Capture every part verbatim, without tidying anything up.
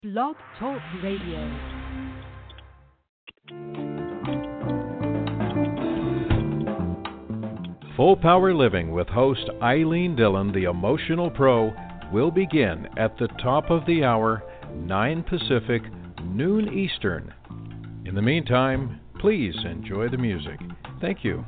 Blog Talk Radio. Full Power Living with host Eileen Dillon, the Emotional Pro, will begin at the top of the hour, nine Pacific, noon Eastern. In the meantime, please enjoy the music. Thank you.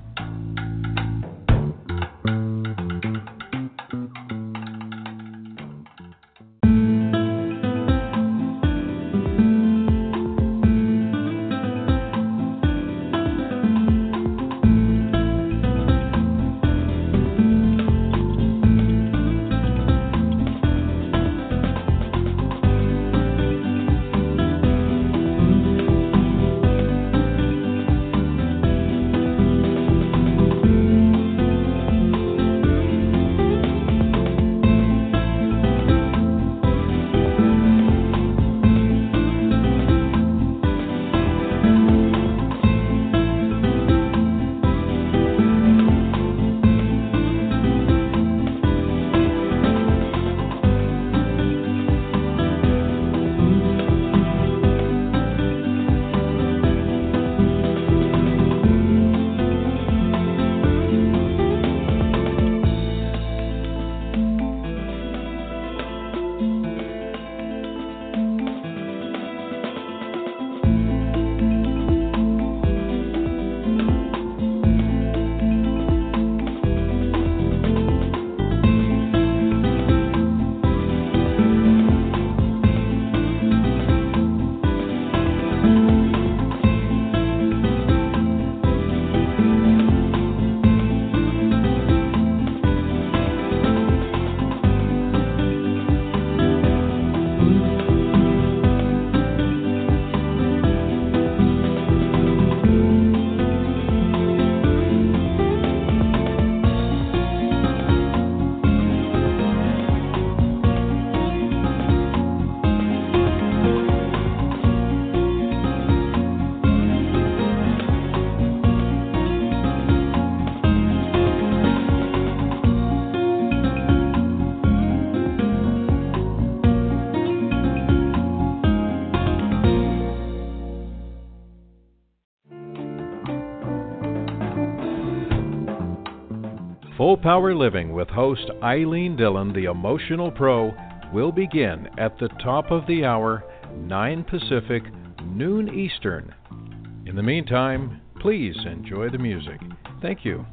Full Power Living with host Eileen Dillon, the Emotional Pro, will begin at the top of the hour, nine Pacific, noon Eastern. In the meantime, please enjoy the music. Thank you.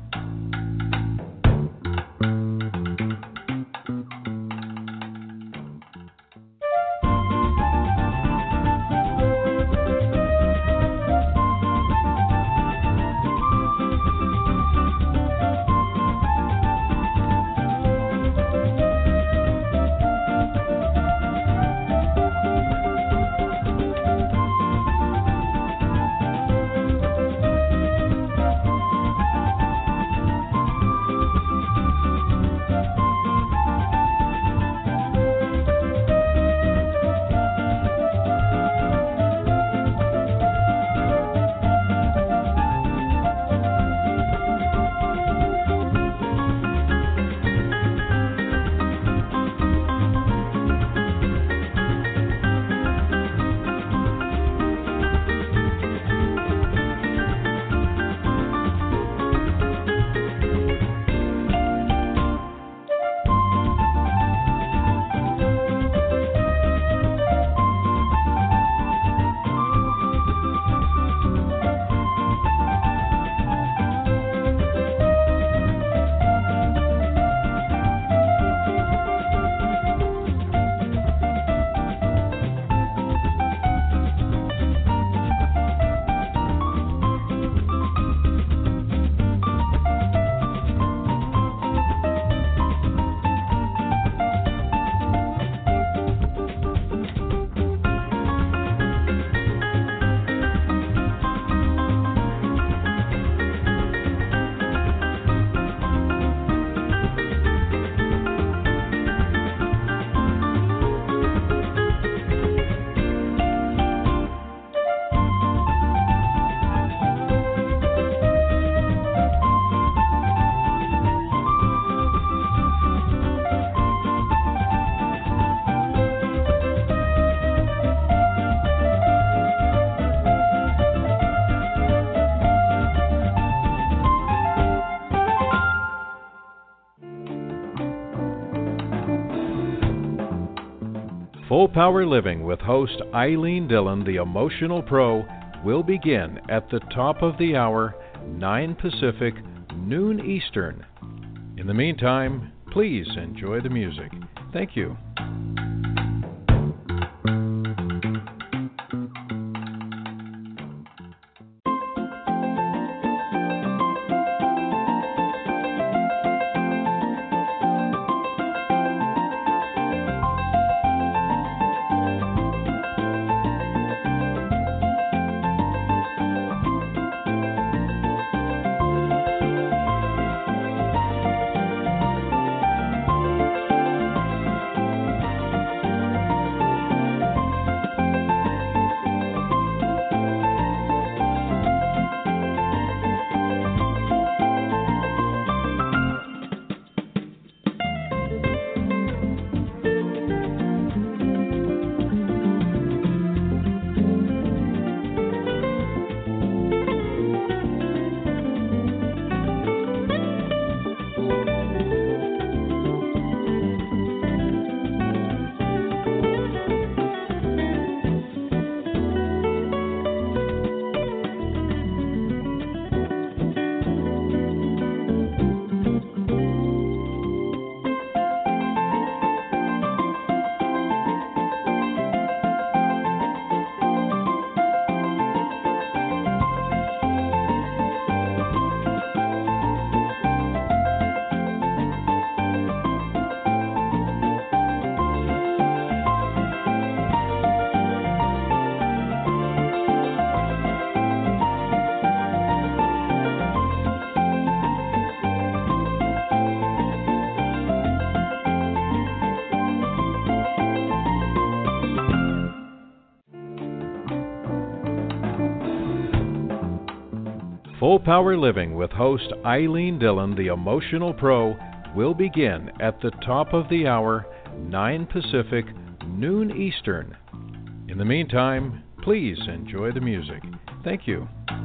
Full Power Living with host Eileen Dillon, the Emotional Pro, will begin at the top of the hour, nine Pacific, noon Eastern. In the meantime, please enjoy the music. Thank you. Full Power Living with host Eileen Dillon, the Emotional Pro, will begin at the top of the hour, nine Pacific, noon Eastern. In the meantime, please enjoy the music. Thank you.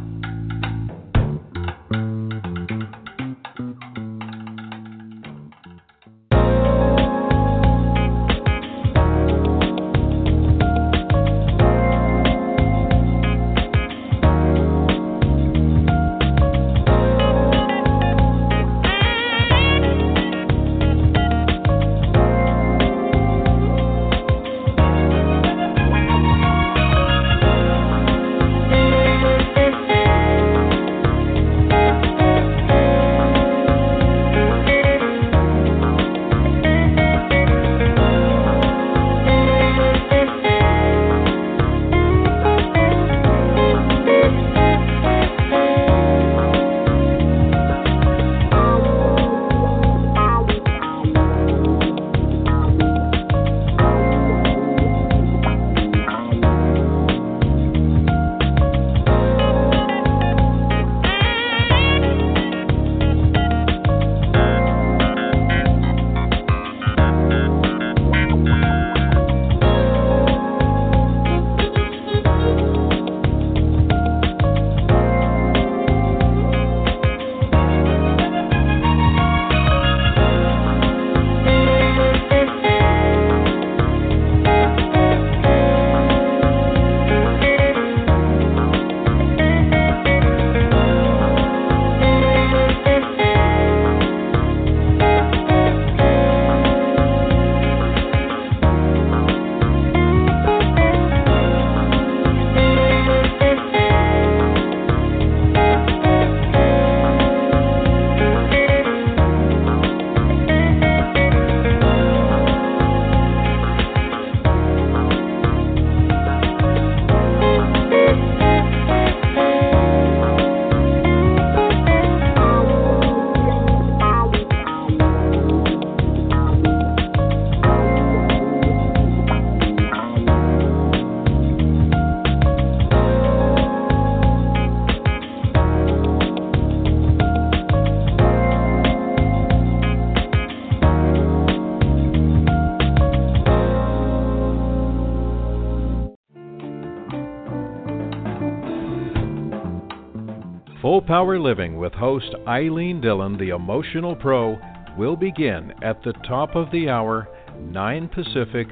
Full Power Living with host Eileen Dillon, the Emotional Pro, will begin at the top of the hour, nine Pacific,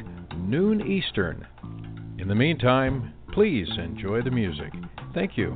noon Eastern. In the meantime, please enjoy the music. Thank you.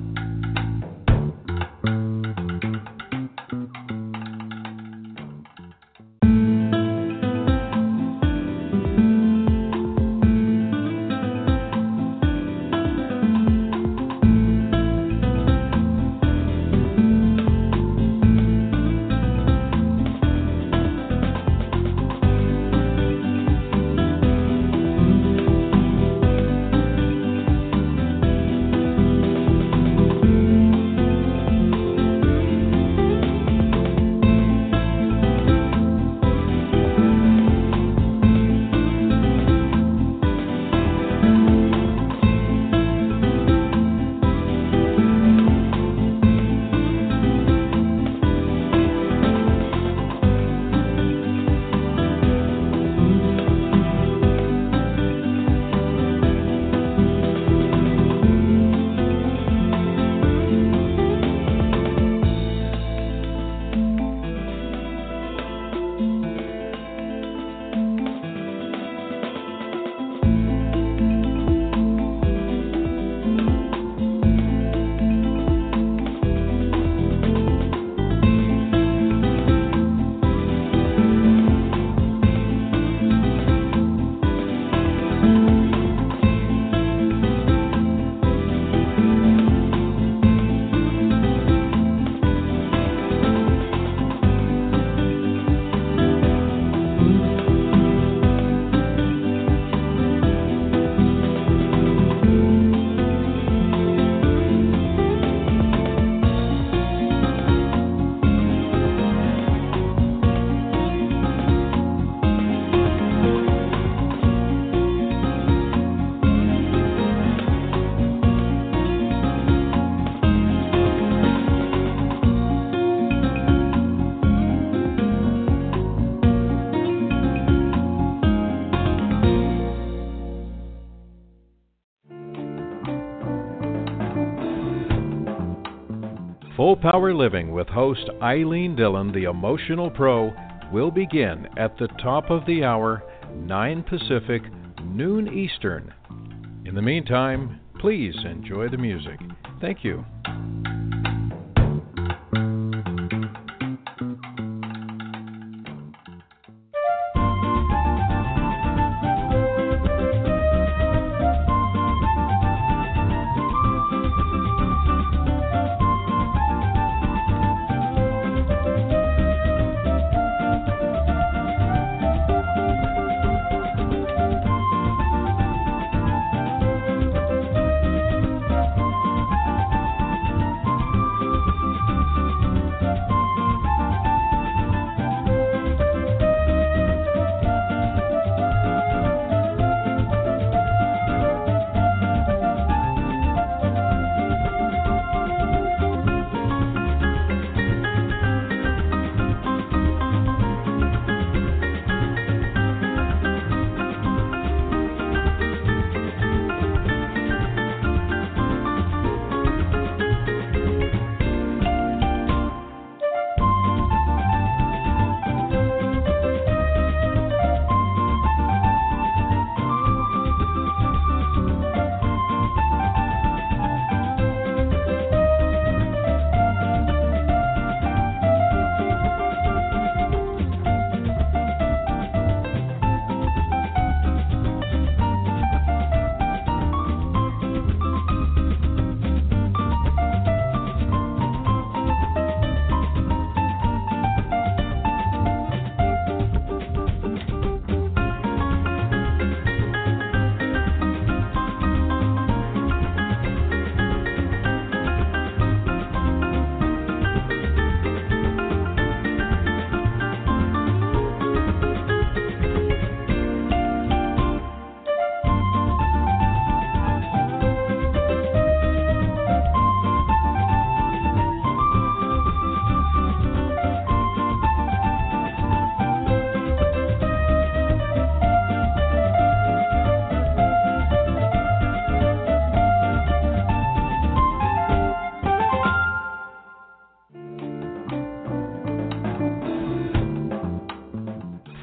Full Power Living with host Eileen Dillon, the Emotional Pro, will begin at the top of the hour, nine Pacific, noon Eastern. In the meantime, please enjoy the music. Thank you.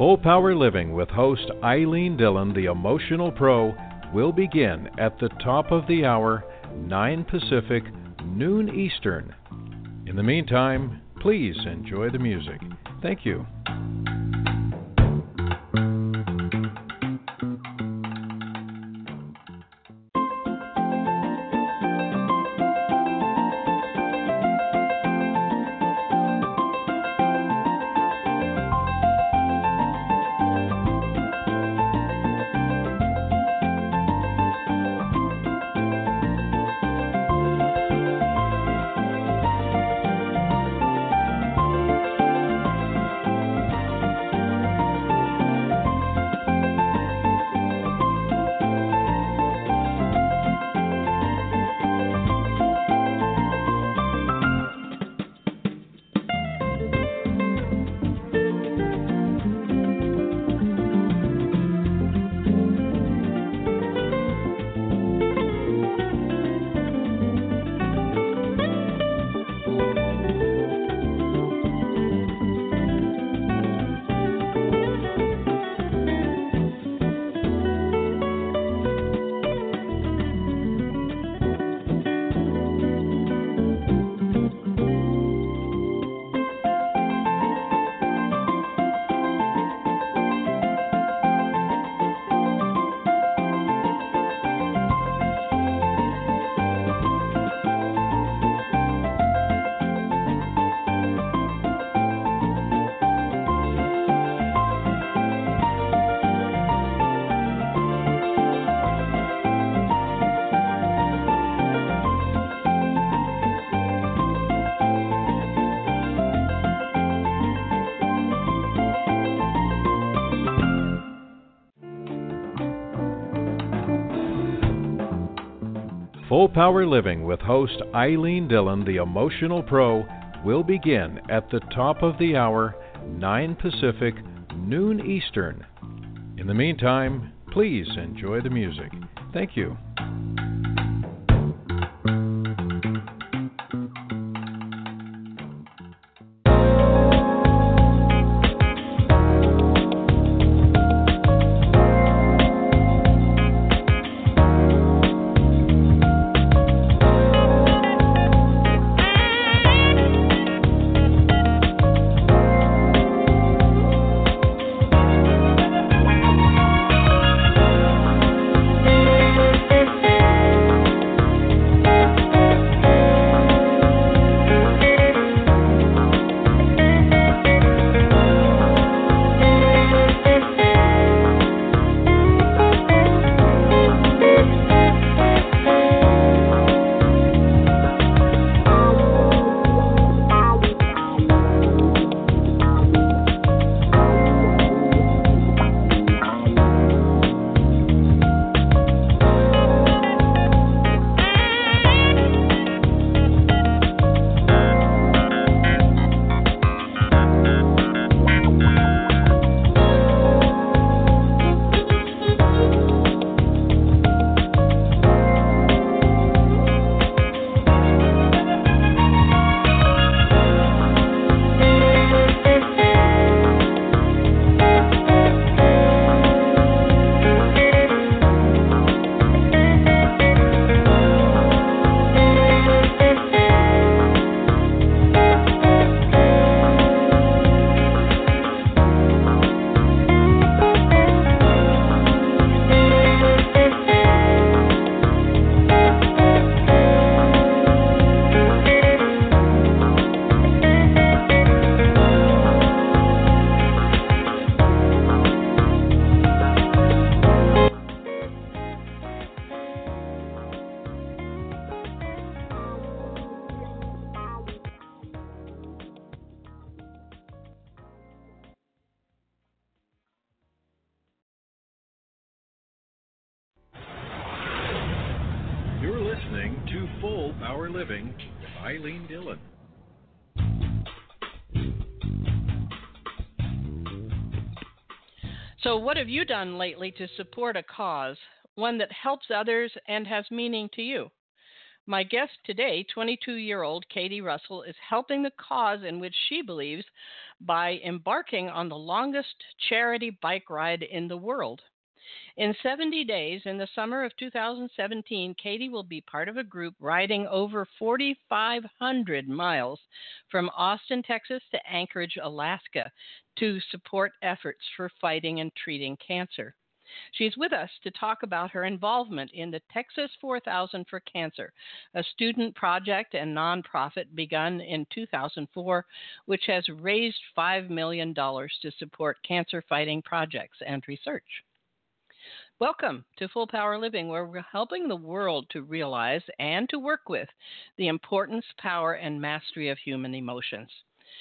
Full Power Living with host Eileen Dillon, the Emotional Pro, will begin at the top of the hour, nine Pacific, noon Eastern. In the meantime, please enjoy the music. Thank you. Full Power Living with host Eileen Dillon, the Emotional Pro, will begin at the top of the hour, nine Pacific, noon Eastern. In the meantime, please enjoy the music. Thank you. Listening to Full Power Living with Eileen Dillon. So what have you done lately to support a cause, one that helps others and has meaning to you? My guest today, twenty-two-year-old Katie Russell, is helping the cause in which she believes by embarking on the longest charity bike ride in the world. In seventy days, in the summer of two thousand seventeen, Katie will be part of a group riding over forty-five hundred miles from Austin, Texas to Anchorage, Alaska, to support efforts for fighting and treating cancer. She's with us to talk about her involvement in the Texas four thousand for Cancer, a student project and nonprofit begun in two thousand four, which has raised five million dollars to support cancer-fighting projects and research. Welcome to Full Power Living, where we're helping the world to realize and to work with the importance, power, and mastery of human emotions.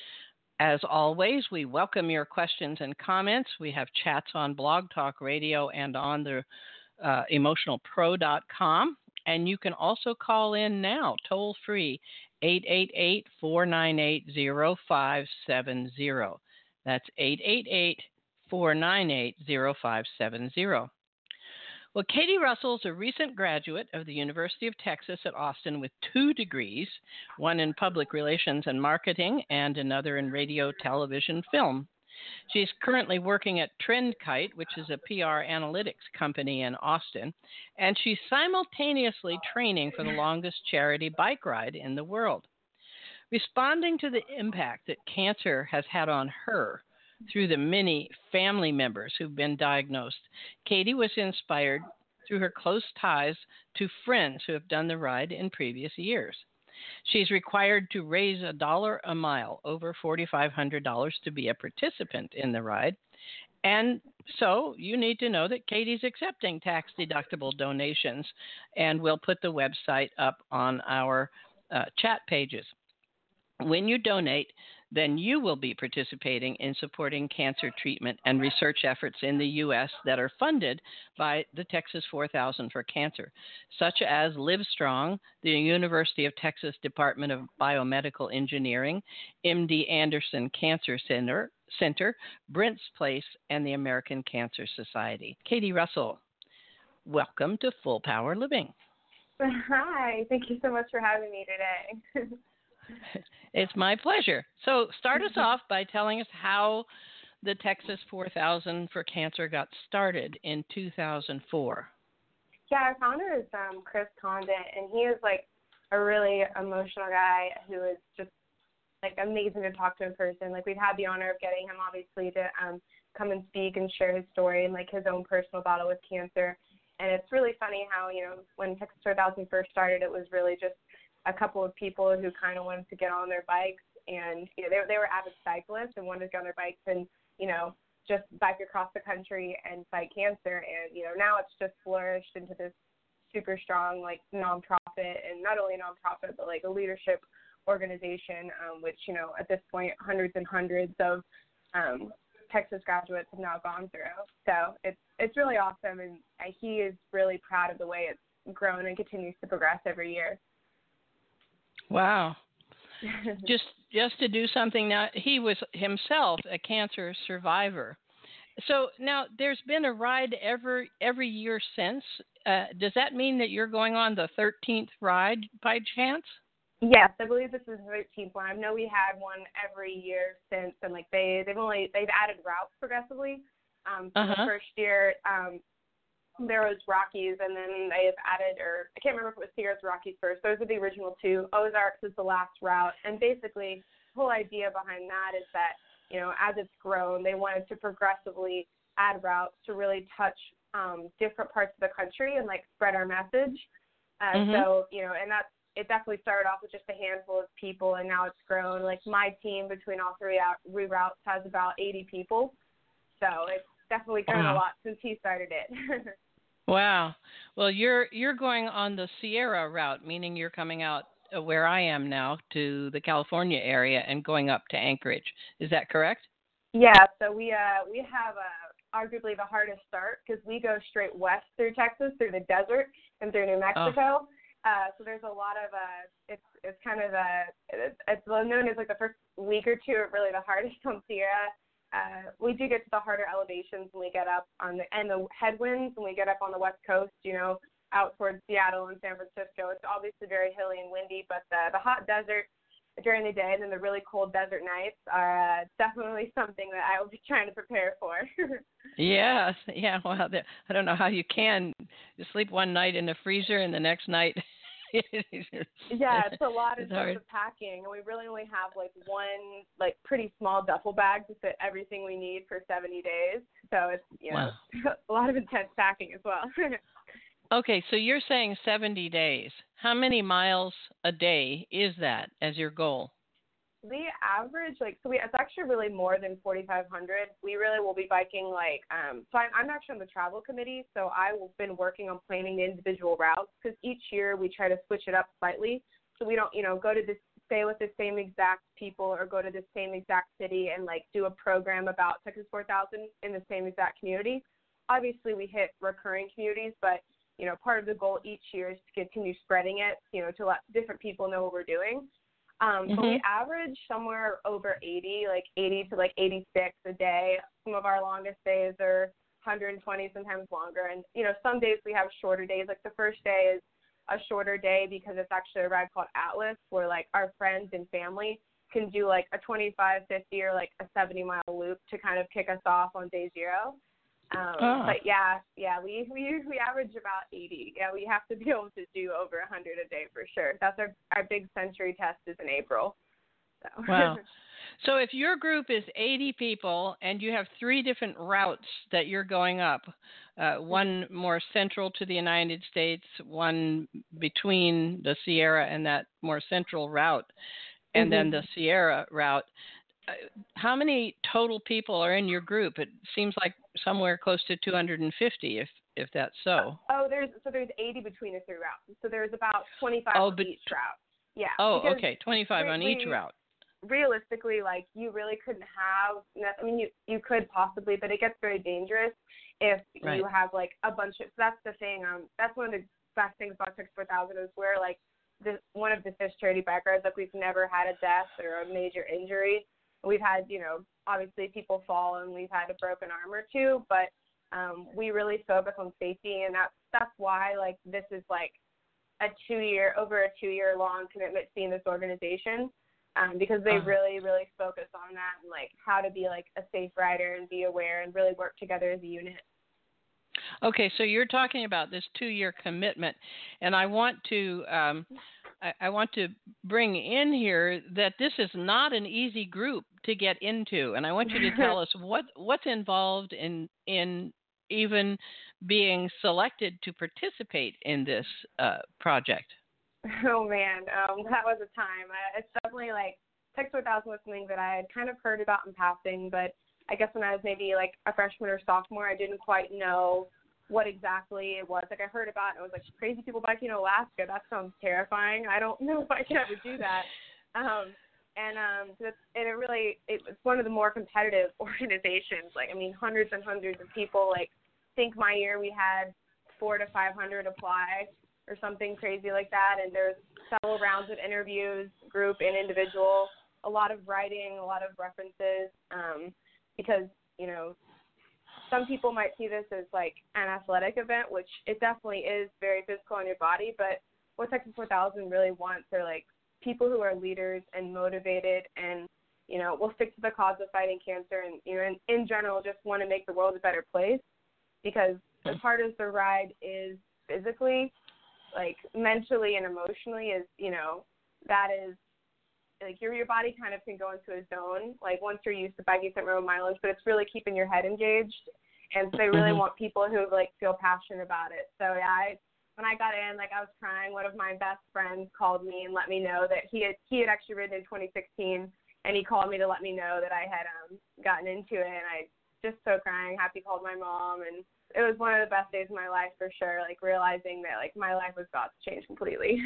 As always, we welcome your questions and comments. We have chats on Blog Talk Radio and on the uh, emotional pro dot com. And you can also call in now, toll free, eight eight eight, four nine eight, zero five seven zero. That's eight eight eight, four nine eight, zero five seven zero. Well, Katie Russell is a recent graduate of the University of Texas at Austin with two degrees, one in public relations and marketing and another in radio, television, film. She's currently working at TrendKite, which is a P R analytics company in Austin, and she's simultaneously training for the longest charity bike ride in the world. Responding to the impact that cancer has had on her, through the many family members who've been diagnosed, Katie was inspired through her close ties to friends who have done the ride in previous years. She's required to raise a dollar a mile, over four thousand five hundred dollars, to be a participant in the ride. And so you need to know that Katie's accepting tax-deductible donations, and we'll put the website up on our uh, chat pages. When you donate, then you will be participating in supporting cancer treatment and research efforts in the U S that are funded by the Texas four thousand for Cancer, such as Livestrong, the University of Texas Department of Biomedical Engineering, M D Anderson Cancer Center, Center, Brent's Place, and the American Cancer Society. Katie Russell, welcome to Full Power Living. Hi, thank you so much for having me today. It's my pleasure. So start us off by telling us how the Texas four thousand for Cancer got started in two thousand four. Yeah, our founder is um, Chris Condit, and he is like a really emotional guy who is just like amazing to talk to in person. Like we've had the honor of getting him obviously to um, come and speak and share his story and like his own personal battle with cancer. And it's really funny how, you know, when Texas four thousand first started, it was really just a couple of people who kind of wanted to get on their bikes, and you know, they, they were avid cyclists and wanted to get on their bikes and, you know, just bike across the country and fight cancer. And, you know, now it's just flourished into this super strong, like, nonprofit, and not only a nonprofit, but like a leadership organization, um, which, you know, at this point, hundreds and hundreds of um, Texas graduates have now gone through. So it's, it's really awesome, and he is really proud of the way it's grown and continues to progress every year. Wow. just just to do something now, he was himself a cancer survivor. So now there's been a ride every every year since. Uh, does that mean that you're going on the thirteenth ride by chance? Yes, I believe this is the thirteenth one. I know we had one every year since, and like they they've only they've added routes progressively. Um, so uh-huh. The first year um, there was Rockies, and then they've added, or I can't remember if it was Sierras or Rockies first. Those are the original two. Ozarks is the last route, and basically the whole idea behind that is that, you know, as it's grown, they wanted to progressively add routes to really touch um, different parts of the country and like spread our message. Uh, mm-hmm. So, you know, and that's, it definitely started off with just a handful of people, and now it's grown. Like my team between all three out, routes has about eighty people. So it's definitely grown wow. a lot since he started it. Wow. Well, you're you're going on the Sierra route, meaning you're coming out where I am now to the California area and going up to Anchorage. Is that correct? Yeah. So we uh we have uh, arguably the hardest start because we go straight west through Texas, through the desert, and through New Mexico. Oh. Uh, so there's a lot of uh it's it's kind of a it's, it's known as like the first week or two are really the hardest on Sierra. Uh, we do get to the harder elevations when we get up on the, and the headwinds when we get up on the West Coast, you know, out towards Seattle and San Francisco. It's obviously very hilly and windy, but the, the hot desert during the day and then the really cold desert nights are uh, definitely something that I will be trying to prepare for. Yes, yeah. Well, I don't know how you can you sleep one night in the freezer and the next night. Yeah, it's a lot of, it's hard. of packing, and we really only have like one like pretty small duffel bag to fit everything we need for seventy days. So it's you know wow. a lot of intense packing as well. Okay, so you're saying seventy days. How many miles a day is that as your goal? We average, like, so we, it's actually really more than forty-five hundred. We really will be biking, like, um, so I'm, I'm actually on the travel committee, so I've been working on planning the individual routes, because each year we try to switch it up slightly, so we don't, you know, go to this, stay with the same exact people or go to the same exact city and, like, do a program about Texas four thousand in the same exact community. Obviously, we hit recurring communities, but, you know, part of the goal each year is to continue spreading it, you know, to let different people know what we're doing. Um, mm-hmm. But we average somewhere over eighty, like eighty to like eighty-six a day. Some of our longest days are one hundred twenty, sometimes longer. And, you know, some days we have shorter days. Like the first day is a shorter day because it's actually a ride called Atlas, where like our friends and family can do like a twenty-five, fifty, or like a seventy mile loop to kind of kick us off on day zero. Um, oh. But yeah, yeah, we, we we average about eighty. Yeah, we have to be able to do over one hundred a day for sure. That's our our big century test is in April. So. Wow. So if your group is eighty people and you have three different routes that you're going up, uh, one more central to the United States, one between the Sierra and that more central route, and mm-hmm. then the Sierra route, uh, how many total people are in your group? It seems like somewhere close to two hundred fifty, if if that's so. Oh, there's so there's eighty between the three routes. So there's about twenty-five oh, on but, each route. Yeah. Oh, okay, twenty-five on each route. Realistically, like you really couldn't have. I mean, you you could possibly, but it gets very dangerous if right. you have like a bunch of. So that's the thing. Um, that's one of the best things about Texas four thousand is where like this one of the Fish charity bike rides, like we've never had a death or a major injury. We've had, you know, obviously people fall and we've had a broken arm or two, but um, we really focus on safety, and that's that's why like this is like a two year over a two year long commitment to being this organization, um, because they uh-huh. really really focus on that and like how to be like a safe rider and be aware and really work together as a unit. Okay, so you're talking about this two year commitment, and I want to. Um, I want to bring in here that this is not an easy group to get into, and I want you to tell us what, what's involved in in even being selected to participate in this uh, project. Oh man, um, that was a time. I, it's definitely like Texas four thousand was something that I had kind of heard about in passing, but I guess when I was maybe like a freshman or sophomore, I didn't quite know what exactly it was. Like I heard about it, it was like crazy people biking in Alaska. That sounds terrifying. I don't know if I can ever do that. Um, and um, so it's, and it really, it, it's one of the more competitive organizations. Like, I mean, hundreds and hundreds of people. Like, I think my year we had four to five hundred apply or something crazy like that. And there's several rounds of interviews, group and individual, a lot of writing, a lot of references, um, because, you know, some people might see this as like an athletic event, which it definitely is very physical on your body. But what Texas four thousand really wants are like people who are leaders and motivated and, you know, will stick to the cause of fighting cancer and, you know, in, in general, just want to make the world a better place. Because as hard as the ride is physically, like mentally and emotionally is, you know, that is, like your your body kind of can go into a zone, like once you're used to biking certain road mileage, but it's really keeping your head engaged. And so they really mm-hmm. want people who like feel passionate about it. So yeah, I, when I got in, like I was crying. One of my best friends called me and let me know that he had he had actually ridden in twenty sixteen, and he called me to let me know that I had um gotten into it, and I just so crying, happy, called my mom, and it was one of the best days of my life for sure. Like realizing that like my life was about to change completely.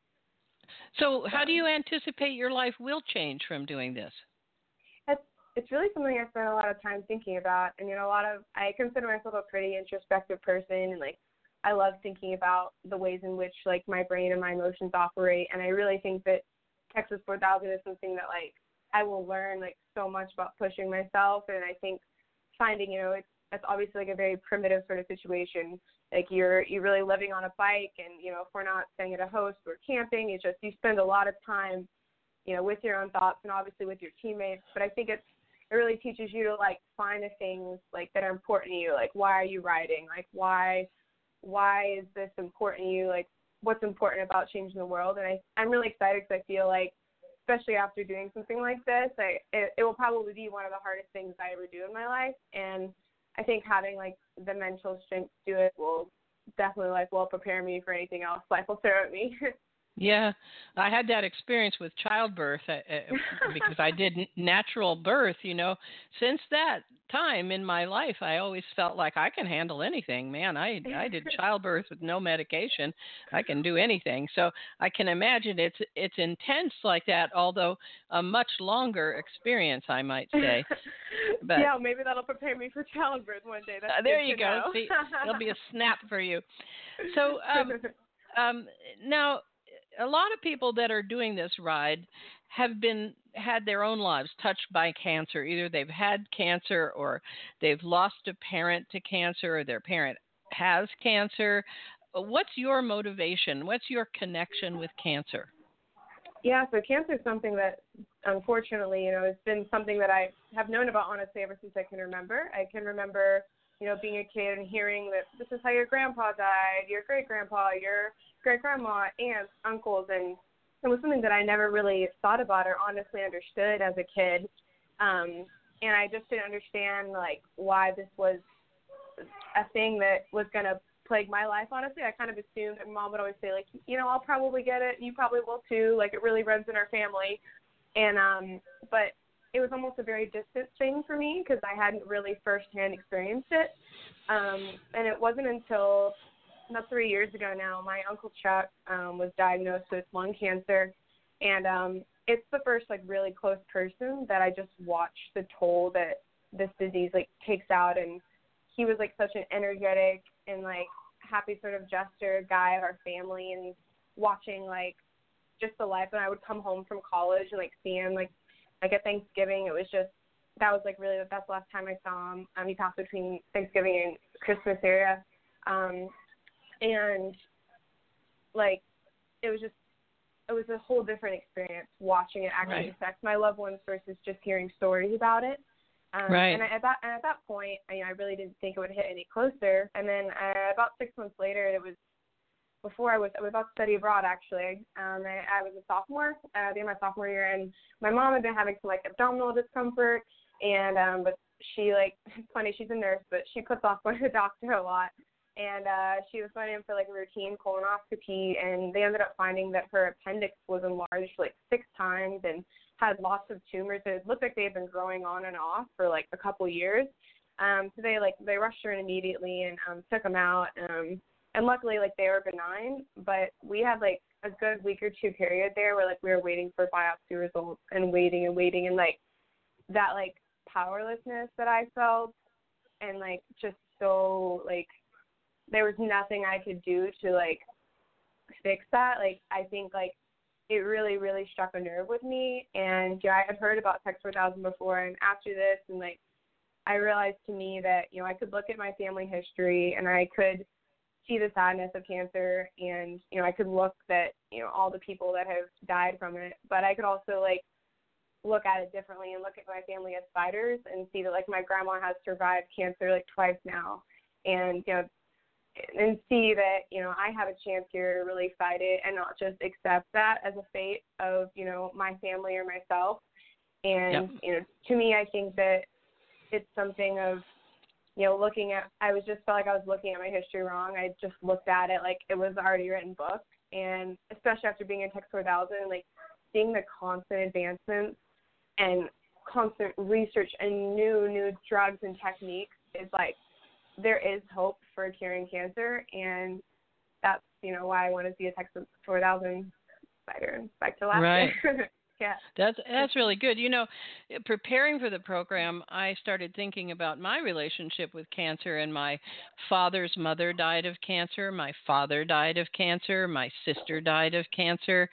So how do you anticipate your life will change from doing this? It's, it's really something I spend a lot of time thinking about. And, you know, a lot of, I consider myself a pretty introspective person. And, like, I love thinking about the ways in which, like, my brain and my emotions operate. And I really think that Texas four thousand is something that, like, I will learn, like, so much about pushing myself. And I think finding, you know, it's, it's obviously, like, a very primitive sort of situation. like you're you're really living on a bike, and you know, if we're not staying at a host, we're camping. It's just you spend a lot of time, you know, with your own thoughts and obviously with your teammates. But I think it's it really teaches you to like find the things like that are important to you. Like, why are you riding? Like, why why is this important to you? Like, what's important about changing the world? And I I'm really excited because I feel like, especially after doing something like this, I, it, it will probably be one of the hardest things I ever do in my life. And I think having like the mental strength to do it will definitely like will prepare me for anything else life will throw at me. Yeah, I had that experience with childbirth uh, uh, because I did n- natural birth, you know. Since that time in my life, I always felt like I can handle anything. Man, I I did childbirth with no medication. I can do anything. So I can imagine it's it's intense like that, although a much longer experience, I might say. But yeah, maybe that'll prepare me for childbirth one day. That's uh, there good you to go. know. See, there'll be a snap for you. So um, um, now. A lot of people that are doing this ride have been had their own lives touched by cancer. Either they've had cancer, or they've lost a parent to cancer, or their parent has cancer. What's your motivation? What's your connection with cancer? Yeah, so cancer is something that, unfortunately, you know, it's been something that I have known about, honestly, ever since I can remember. I can remember, you know, being a kid and hearing that this is how your grandpa died, your great-grandpa, your great-grandma, aunts, uncles, and it was something that I never really thought about or honestly understood as a kid. Um, and I just didn't understand, like, why this was a thing that was going to plague my life, honestly. I kind of assumed that Mom would always say, like, you know, I'll probably get it. You probably will, too. Like, it really runs in our family. And, um, but it was almost a very distant thing for me because I hadn't really firsthand experienced it. Um, and it wasn't until about three years ago now, my Uncle Chuck um, was diagnosed with lung cancer. And um, it's the first, like, really close person that I just watched the toll that this disease, like, takes out. And he was, like, such an energetic and, like, happy sort of jester guy of our family, and watching, like, just the life. And I would come home from college and, like, see him, like, like at Thanksgiving. It was just, that was, like, really, that's the last time I saw him. Um, he passed between Thanksgiving and Christmas area. Um, and, like, it was just, it was a whole different experience watching it actually Right. affect my loved ones versus just hearing stories about it. Um, Right. And I, at that and at that point, I, you know, I really didn't think it would hit any closer. And then uh, about six months later, it was before I was I was about to study abroad actually. Um, I, I was a sophomore, uh, the end of my sophomore year, and my mom had been having some like abdominal discomfort, and um, but she like it's funny, she's a nurse, but she puts off going to the doctor a lot. And uh, she was going in for like a routine colonoscopy, and they ended up finding that her appendix was enlarged like six times and had lots of tumors. It looked like they had been growing on and off for like a couple years. Um, so they like they rushed her in immediately and um, took them out. Um, and luckily, like they were benign, but we had like a good week or two period there where like we were waiting for biopsy results and waiting and waiting, and like that like powerlessness that I felt, and like just so like. There was nothing I could do to, like, fix that. Like, I think, like, it really, really struck a nerve with me. And, you know, I had heard about Text four thousand before, and after this, and, like, I realized to me that, you know, I could look at my family history, and I could see the sadness of cancer, and, you know, I could look at, you know, all the people that have died from it. But I could also, like, look at it differently and look at my family as fighters and see that, like, my grandma has survived cancer, like, twice now. And, you know, and see that, you know, I have a chance here to really fight it and not just accept that as a fate of, you know, my family or myself. And, Yep. you know, to me, I think that it's something of, you know, looking at, I was just felt like I was looking at my history wrong. I just looked at it like it was an already written book. And especially after being in Text four thousand, like seeing the constant advancements and constant research and new, new drugs and techniques is like, there is hope for curing cancer, and that's, you know, why I want to see a Text four thousand fighter back to last Right. year. Yeah. That's that's really good. You know, preparing for the program, I started thinking about my relationship with cancer, and my father's mother died of cancer. My father died of cancer. My sister died of cancer.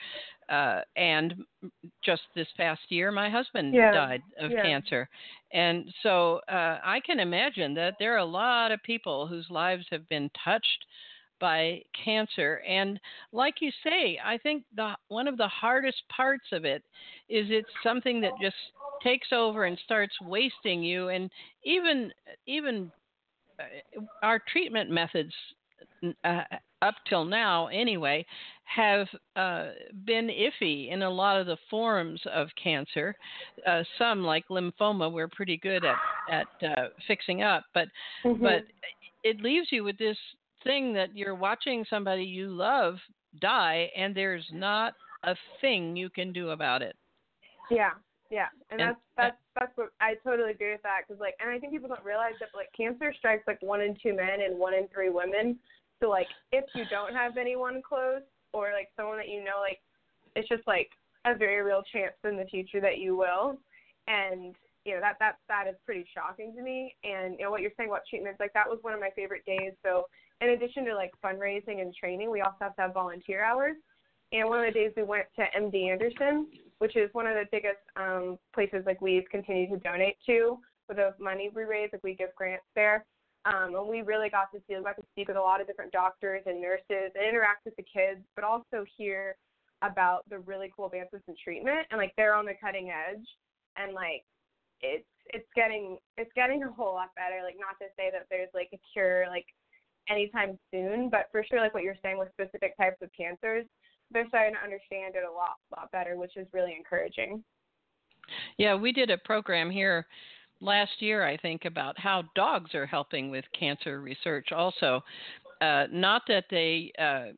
Uh, and just this past year, my husband Yeah. died of Yeah. cancer. And so uh, I can imagine that there are a lot of people whose lives have been touched by cancer. And like you say, I think the one of the hardest parts of it is it's something that just takes over and starts wasting you. And even even uh, our treatment methods, uh, up till now anyway, have uh, been iffy in a lot of the forms of cancer. Uh, some, like lymphoma, we're pretty good at at uh, fixing up, but Mm-hmm. but it leaves you with this thing that you're watching somebody you love die, and there's not a thing you can do about it. Yeah, yeah, and, And- that's that's that's what I totally agree with that, because like, and I think people don't realize that like cancer strikes like one in two men and one in three women. So like, if you don't have anyone close or like someone that you know, like it's just like a very real chance in the future that you will, and you know that that that is pretty shocking to me. And you know what you're saying about treatments, like that was one of my favorite days. So in addition to like fundraising and training, we also have to have volunteer hours. And one of the days we went to M D Anderson, which is one of the biggest um, places like we continue to donate to for the money we raise. Like we give grants there, um, and we really got to see, we got to speak with a lot of different doctors and nurses and interact with the kids, but also hear about the really cool advances in treatment. And like they're on the cutting edge, and like it's it's getting it's getting a whole lot better. Like not to say that there's like a cure like anytime soon, but for sure like what you're saying with specific types of cancers, they're starting to understand it a lot, lot better, which is really encouraging. Yeah, we did a program here last year, I think, about how dogs are helping with cancer research also. Uh, not that they uh,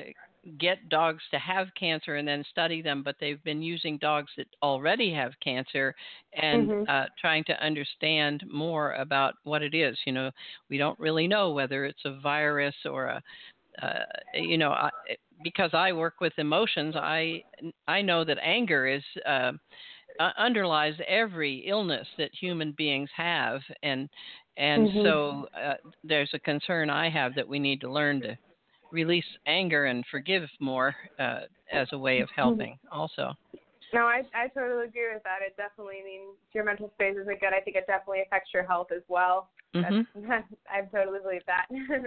get dogs to have cancer and then study them, but they've been using dogs that already have cancer and Mhm. uh, trying to understand more about what it is. You know, we don't really know whether it's a virus or a Uh, you know, I, because I work with emotions, I I know that anger is uh, uh, underlies every illness that human beings have, and and Mhm. so uh, there's a concern I have that we need to learn to release anger and forgive more uh, as a way of helping. Also, No, I I totally agree with that. It definitely, I mean, if your mental space isn't good, I think it definitely affects your health as well. mm-hmm. That's, I totally believe that.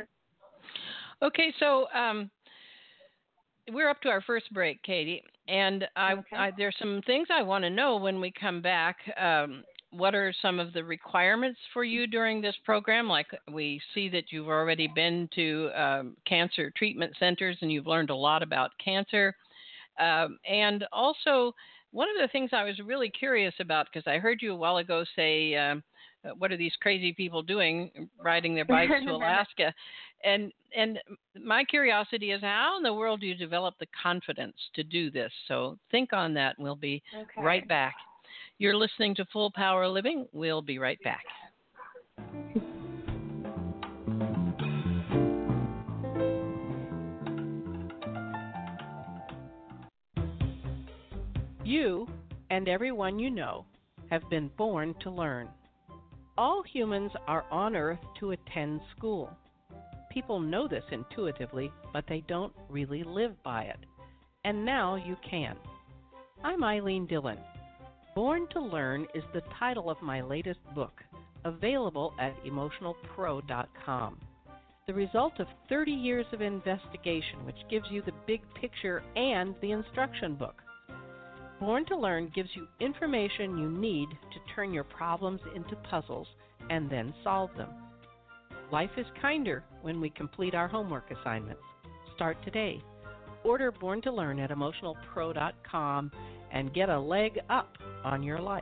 Okay, so um, we're up to our first break, Katie, and I, Okay. I, there's some things I want to know when we come back. Um, what are some of the requirements for you during this program? Like we see that you've already been to um, cancer treatment centers and you've learned a lot about cancer. Um, and also, one of the things I was really curious about, because I heard you a while ago say, um, uh, what are these crazy people doing riding their bikes to Alaska? And and my curiosity is, how in the world do you develop the confidence to do this? So think on that, and we'll be Okay. right back. You're listening to Full Power Living. We'll be right back. You and everyone you know have been born to learn. All humans are on Earth to attend school. People know this intuitively, but they don't really live by it. And now you can. I'm Eileen Dillon. Born to Learn is the title of my latest book, available at emotional pro dot com. The result of thirty years of investigation, which gives you the big picture and the instruction book. Born to Learn gives you information you need to turn your problems into puzzles and then solve them. Life is kinder when we complete our homework assignments. Start today. Order Born to Learn at emotional pro dot com and get a leg up on your life.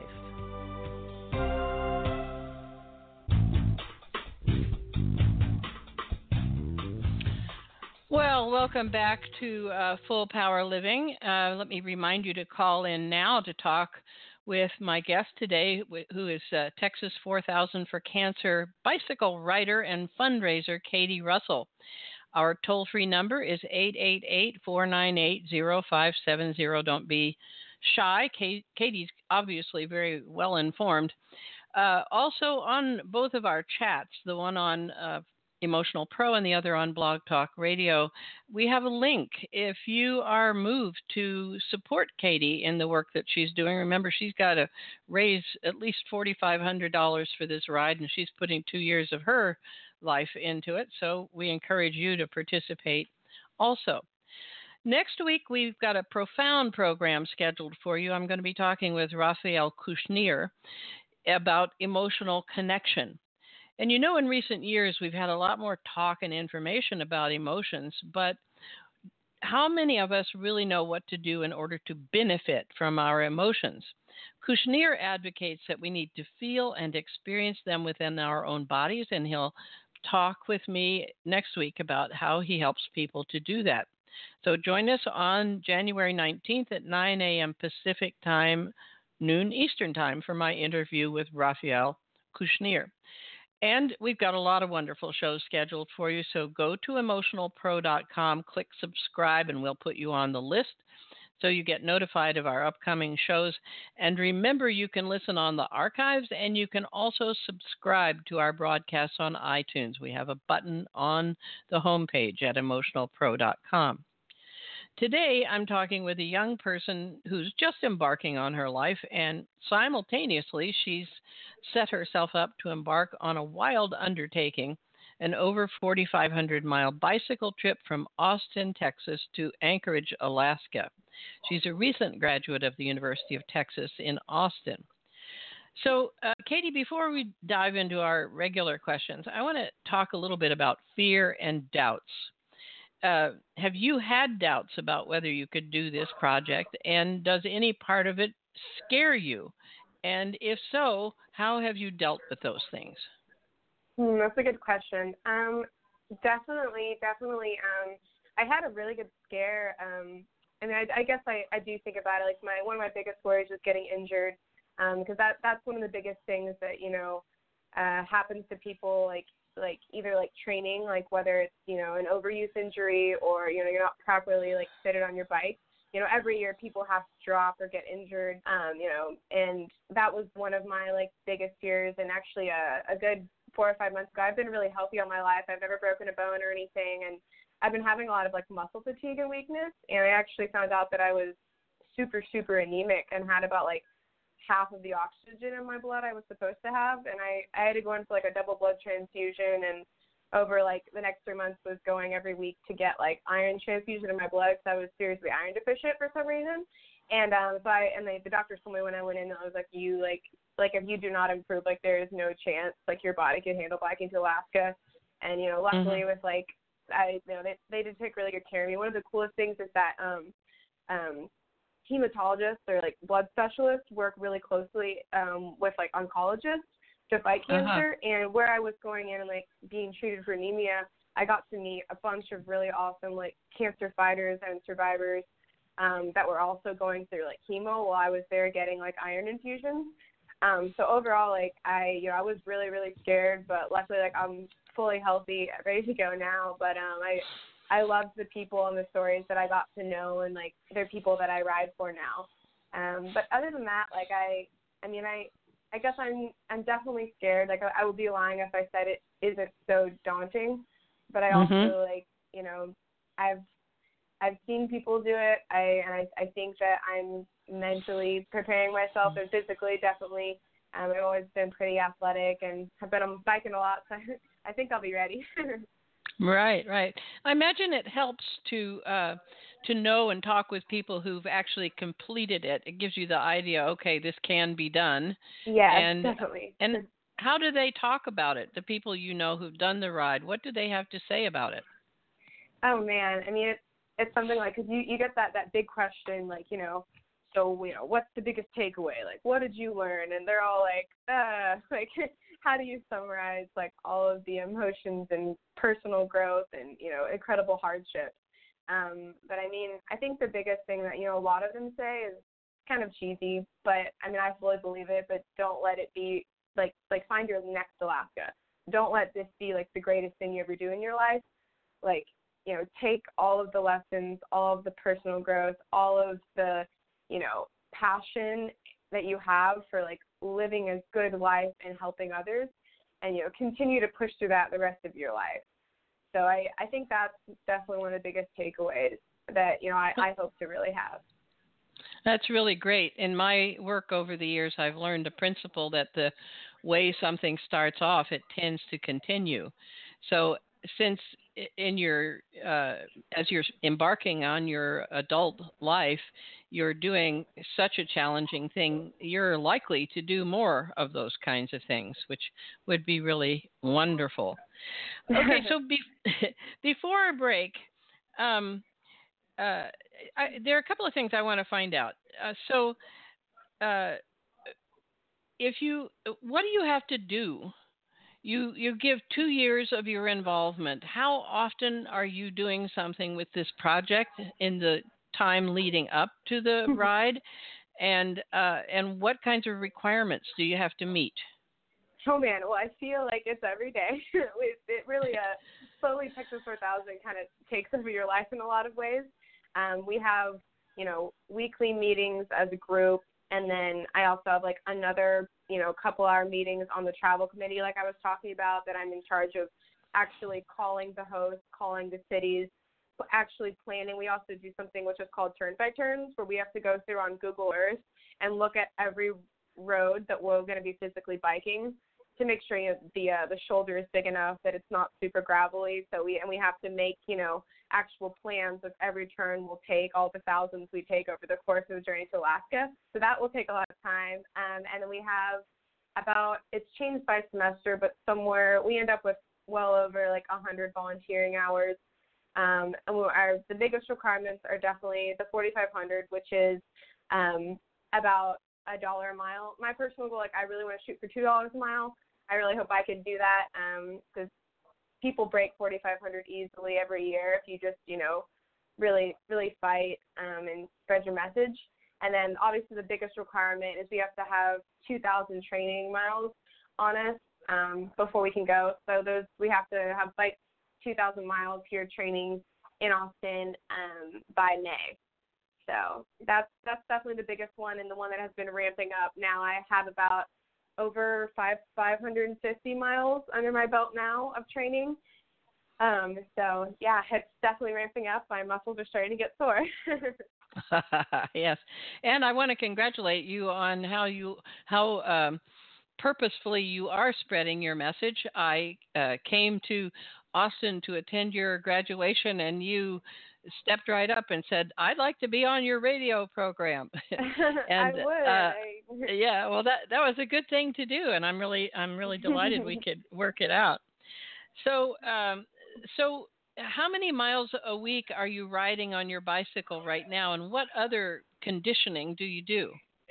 Well, welcome back to uh, Full Power Living. Uh, let me remind you to call in now to talk with my guest today, who is uh, Texas four thousand for Cancer bicycle rider and fundraiser, Katie Russell. Our toll-free number is eight eight eight, four nine eight, zero five seven zero. Don't be shy. Katie's obviously very well informed. Uh, also, on both of our chats, the one on uh, Emotional Pro and the other on Blog Talk Radio. We have a link if you are moved to support Katie in the work that she's doing. Remember, she's got to raise at least four thousand five hundred dollars for this ride, and she's putting two years of her life into it. So we encourage you to participate also. Next week, we've got a profound program scheduled for you. I'm going to be talking with Raphael Kushnir about emotional connection. And you know, in recent years, we've had a lot more talk and information about emotions, but how many of us really know what to do in order to benefit from our emotions? Kushnir advocates that we need to feel and experience them within our own bodies, and he'll talk with me next week about how he helps people to do that. So join us on January nineteenth at nine a.m. Pacific time, noon Eastern time, for my interview with Raphael Kushnir. And we've got a lot of wonderful shows scheduled for you, so go to emotional pro dot com, click subscribe, and we'll put you on the list so you get notified of our upcoming shows. And remember, you can listen on the archives, and you can also subscribe to our broadcasts on iTunes. We have a button on the homepage at emotional pro dot com. Today, I'm talking with a young person who's just embarking on her life, and simultaneously, she's set herself up to embark on a wild undertaking, an over four thousand five hundred mile bicycle trip from Austin, Texas to Anchorage, Alaska. She's a recent graduate of the University of Texas in Austin. So, uh, Katie, before we dive into our regular questions, I want to talk a little bit about fear and doubts. Uh, have you had doubts about whether you could do this project, and does any part of it scare you? And if so, how have you dealt with those things? Hmm, that's a good question. Um, definitely, definitely. Um, I had a really good scare. Um, I mean, I, I guess I, I do think about it. Like my one of my biggest worries was getting injured, because um, that that's one of the biggest things that you know uh, happens to people. Like. like either like training, like whether it's, you know, an overuse injury or, you know, you're not properly like fitted on your bike. You know, every year people have to drop or get injured, um, you know, and that was one of my like biggest fears. And actually a, a good four or five months ago, I've been really healthy all my life. I've never broken a bone or anything. And I've been having a lot of like muscle fatigue and weakness. And I actually found out that I was super, super anemic and had about like half of the oxygen in my blood I was supposed to have, and I, I had to go in for like a double blood transfusion, and over like the next three months was going every week to get like iron transfusion in my blood because I was seriously iron deficient for some reason. And um, so I and they, the doctors told me when I went in, I was like, you like like if you do not improve, like there is no chance like your body can handle biking to Alaska. And you know, luckily mm-hmm. with like I you know they they did take really good care of me. One of the coolest things is that um um hematologists or like blood specialists work really closely um, with like oncologists to fight cancer. Uh-huh. And where I was going in and like being treated for anemia, I got to meet a bunch of really awesome like cancer fighters and survivors um, that were also going through like chemo while I was there getting like iron infusions. Um, so overall, like I, you know, I was really, really scared, but luckily like I'm fully healthy, ready to go now. But um, I, I loved the people and the stories that I got to know, and like they're people that I ride for now. Um, but other than that, like I, I mean, I, I guess I'm, I'm definitely scared. Like I, I would be lying if I said it isn't so daunting. But I also mm-hmm. like, you know, I've, I've seen people do it. I and I, I think that I'm mentally preparing myself, and physically definitely. Um, I've always been pretty athletic and have been on biking a lot, so I think I'll be ready. Right, right. I imagine it helps to uh, to know and talk with people who've actually completed it. It gives you the idea, okay, this can be done. Yeah, and, definitely. And how do they talk about it? The people you know who've done the ride, what do they have to say about it? Oh man, I mean, it's it's something like because you you get that that big question, like you know, so you know, what's the biggest takeaway? Like, what did you learn? And they're all like, uh, like. How do you summarize like all of the emotions and personal growth and, you know, incredible hardship? Um, but I mean, I think the biggest thing that, you know, a lot of them say is kind of cheesy, but I mean, I fully believe it, but don't let it be like, like find your next Alaska. Don't let this be like the greatest thing you ever do in your life. Like, you know, take all of the lessons, all of the personal growth, all of the, you know, passion that you have for like living a good life and helping others, and, you know, continue to push through that the rest of your life. So I, I think that's definitely one of the biggest takeaways that, you know, I, I hope to really have. That's really great. In my work over the years, I've learned a principle that the way something starts off, it tends to continue. So since in your, uh, as you're embarking on your adult life, you're doing such a challenging thing, you're likely to do more of those kinds of things, which would be really wonderful. Okay, so be- before our break, um, uh, I, there are a couple of things I want to find out. Uh, so, uh, if you, what do you have to do? You you give two years of your involvement. How often are you doing something with this project in the time leading up to the ride, and uh, and what kinds of requirements do you have to meet? Oh man, well I feel like it's every day. it, it really uh, slowly Texas four thousand kind of takes over your life in a lot of ways. Um, we have, you know, weekly meetings as a group, and then I also have like another, you know, couple hour meetings on the travel committee like I was talking about, that I'm in charge of actually calling the hosts, calling the cities, actually planning. We also do something which is called turn by turns, where we have to go through on Google Earth and look at every road that we're going to be physically biking to make sure, you know, the uh, the shoulder is big enough, that it's not super gravelly. So we and we have to make, you know, actual plans of every turn we'll take, all the thousands we take over the course of the journey to Alaska. So that will take a lot of time. Um, and then we have about, it's changed by semester, but somewhere we end up with well over like one hundred volunteering hours. Um, and we're, our, the biggest requirements are definitely the forty-five hundred, which is um, about a dollar a mile. My personal goal, like I really want to shoot for two dollars a mile. I really hope I could do that, because um, people break forty-five hundred easily every year if you just, you know, really, really fight um, and spread your message. And then obviously the biggest requirement is we have to have two thousand training miles on us um, before we can go. So those, we have to have like two thousand miles here training in Austin um, by May. So that's that's definitely the biggest one, and the one that has been ramping up. Now I have about over five five hundred fifty miles under my belt now of training. Um, so yeah, it's definitely ramping up. My muscles are starting to get sore. Yes, and I want to congratulate you on how you how um, purposefully you are spreading your message. I uh, came to Austin to attend your graduation, and you stepped right up and said, "I'd like to be on your radio program." And I would. uh, I... yeah, well, that that was a good thing to do, and I'm really I'm really delighted we could work it out. So, um, so how many miles a week are you riding on your bicycle right now, and what other conditioning do you do?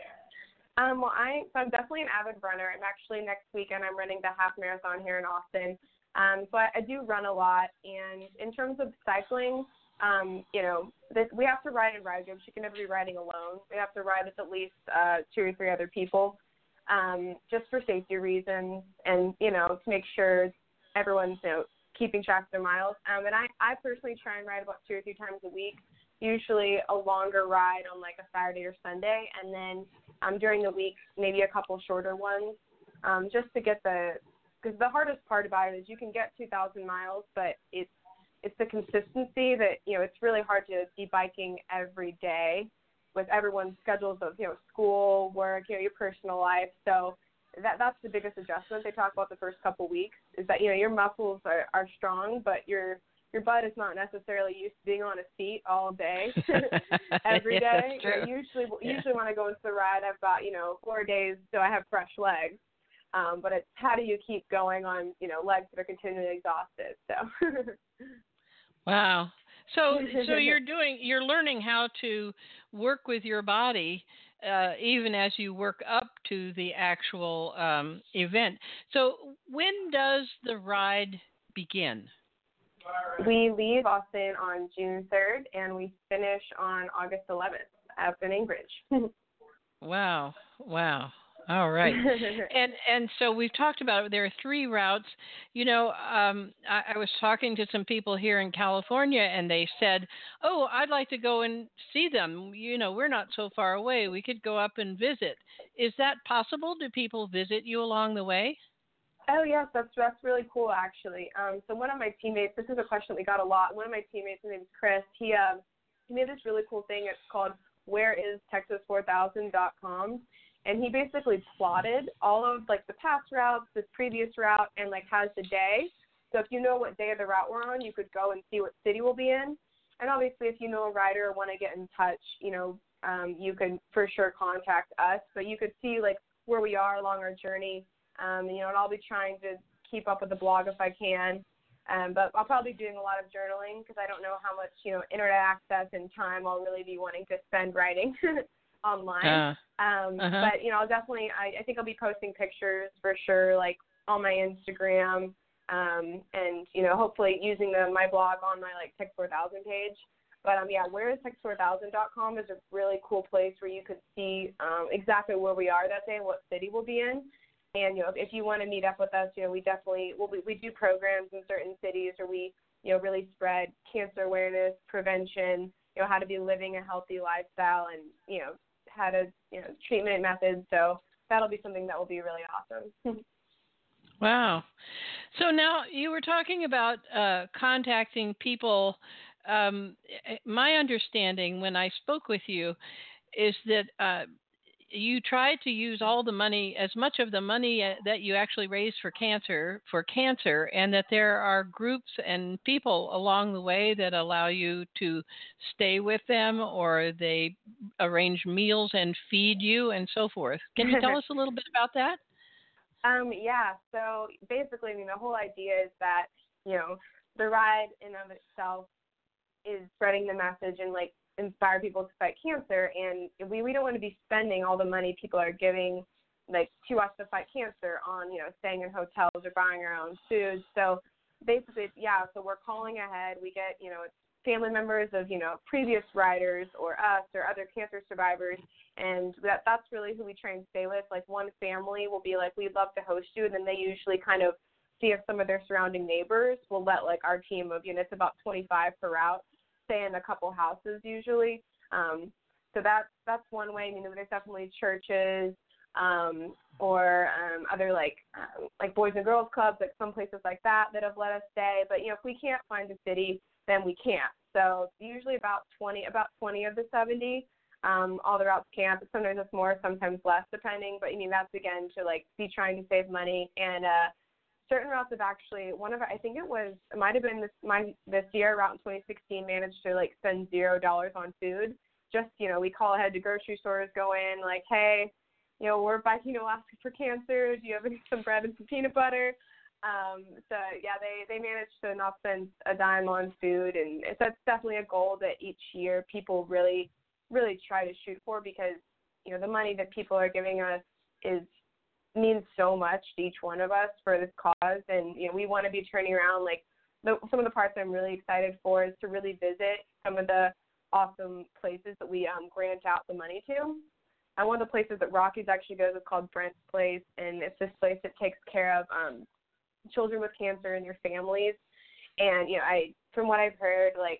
Um, well, I so I'm definitely an avid runner. I'm actually next weekend I'm running the half marathon here in Austin. Um, so I, I do run a lot, and in terms of cycling, um, you know, this, we have to ride in ride groups. You can never be riding alone. We have to ride with at least uh, two or three other people, um, just for safety reasons, and you know, to make sure everyone's, you know, keeping track of their miles. Um, and I, I personally try and ride about two or three times a week, usually a longer ride on like a Saturday or Sunday, and then um, during the week maybe a couple shorter ones, um, just to get the, because the hardest part about it is you can get two thousand miles, but it's it's the consistency that, you know, it's really hard to be biking every day with everyone's schedules of, you know, school, work, you know, your personal life. So that that's the biggest adjustment they talk about the first couple weeks, is that, you know, your muscles are, are strong, but your your butt is not necessarily used to being on a seat all day, every yeah, day. That's true. You know, usually, yeah. usually when I go into the ride, I've got, you know, four days, so I have fresh legs. Um, but it's how do you keep going on, you know, legs that are continually exhausted. So. Wow. So so you're doing you're learning how to work with your body uh, even as you work up to the actual um, event. So when does the ride begin? We leave Austin on June third, and we finish on August eleventh up in Anchorage. Wow. Wow. All right. and and so we've talked about it. There are three routes. You know, um, I, I was talking to some people here in California, and they said, oh, I'd like to go and see them. You know, we're not so far away. We could go up and visit. Is that possible? Do people visit you along the way? Oh yes, that's that's really cool actually. Um, so one of my teammates, this is a question that we got a lot. One of my teammates, his name is Chris. He uh, he made this really cool thing. It's called where is texas four thousand dot com, and he basically plotted all of like the past routes, this previous route, and like has the day. So if you know what day of the route we're on, you could go and see what city we'll be in. And obviously, if you know a rider or want to get in touch, you know, um, you can for sure contact us. But you could see like where we are along our journey. Um, you know, and I'll be trying to keep up with the blog if I can. Um, but I'll probably be doing a lot of journaling because I don't know how much, you know, internet access and time I'll really be wanting to spend writing online. Uh, um, uh-huh. But, you know, I'll definitely, I, I think I'll be posting pictures for sure, like on my Instagram um, and, you know, hopefully using the, my blog on my, like, Texas four thousand page. But, um, yeah, where is texas four thousand dot com is a really cool place where you could see um, exactly where we are that day and what city we'll be in. And, you know, if you want to meet up with us, you know, we definitely, well, we, we do programs in certain cities where we, you know, really spread cancer awareness, prevention, you know, how to be living a healthy lifestyle and, you know, how to, you know, treatment methods. So that'll be something that will be really awesome. Wow. So now you were talking about uh, contacting people. Um, my understanding when I spoke with you is that uh, you tried to use all the money, as much of the money that you actually raised for cancer, for cancer, and that there are groups and people along the way that allow you to stay with them, or they arrange meals and feed you and so forth. Can you tell us a little bit about that? Um, yeah, so basically, I mean, the whole idea is that, you know, the ride in of itself is spreading the message and, like, inspire people to fight cancer, and we, we don't want to be spending all the money people are giving, like, to us to fight cancer on, you know, staying in hotels or buying our own food. So basically, yeah, so we're calling ahead. We get, you know, family members of, you know, previous riders or us or other cancer survivors, and that that's really who we try and stay with. Like, one family will be like, we'd love to host you, and then they usually kind of see if some of their surrounding neighbors will let, like, our team of, you know, it's about twenty-five per route, stay in a couple houses usually. Um, so that's that's one way. I mean, there's definitely churches um, or um, other like um, like Boys and Girls Clubs, like some places like that that have let us stay. But, you know, if we can't find a city, then we can't. So usually about twenty about twenty of the seventy, um, all the routes camp. Sometimes it's more, sometimes less, depending. But I mean, that's again to like be trying to save money. And uh, certain routes have actually, one of our, I think it was, it might have been this my this year, route in twenty sixteen, managed to like spend zero dollars on food. Just, you know, we call ahead to grocery stores, go in like, hey, you know, we're biking Alaska for cancer. Do you have any, some bread and some peanut butter? Um, so yeah, they, they managed to not spend a dime on food, and it's, that's definitely a goal that each year people really, really try to shoot for, because, you know, the money that people are giving us is means so much to each one of us for this cause, and, you know, we want to be turning around. Like, the, some of the parts I'm really excited for is to really visit some of the awesome places that we um, grant out the money to. And one of the places that Rockies actually goes is called Brent's Place, and it's this place that takes care of um, children with cancer and their families. And, you know, I, from what I've heard, like,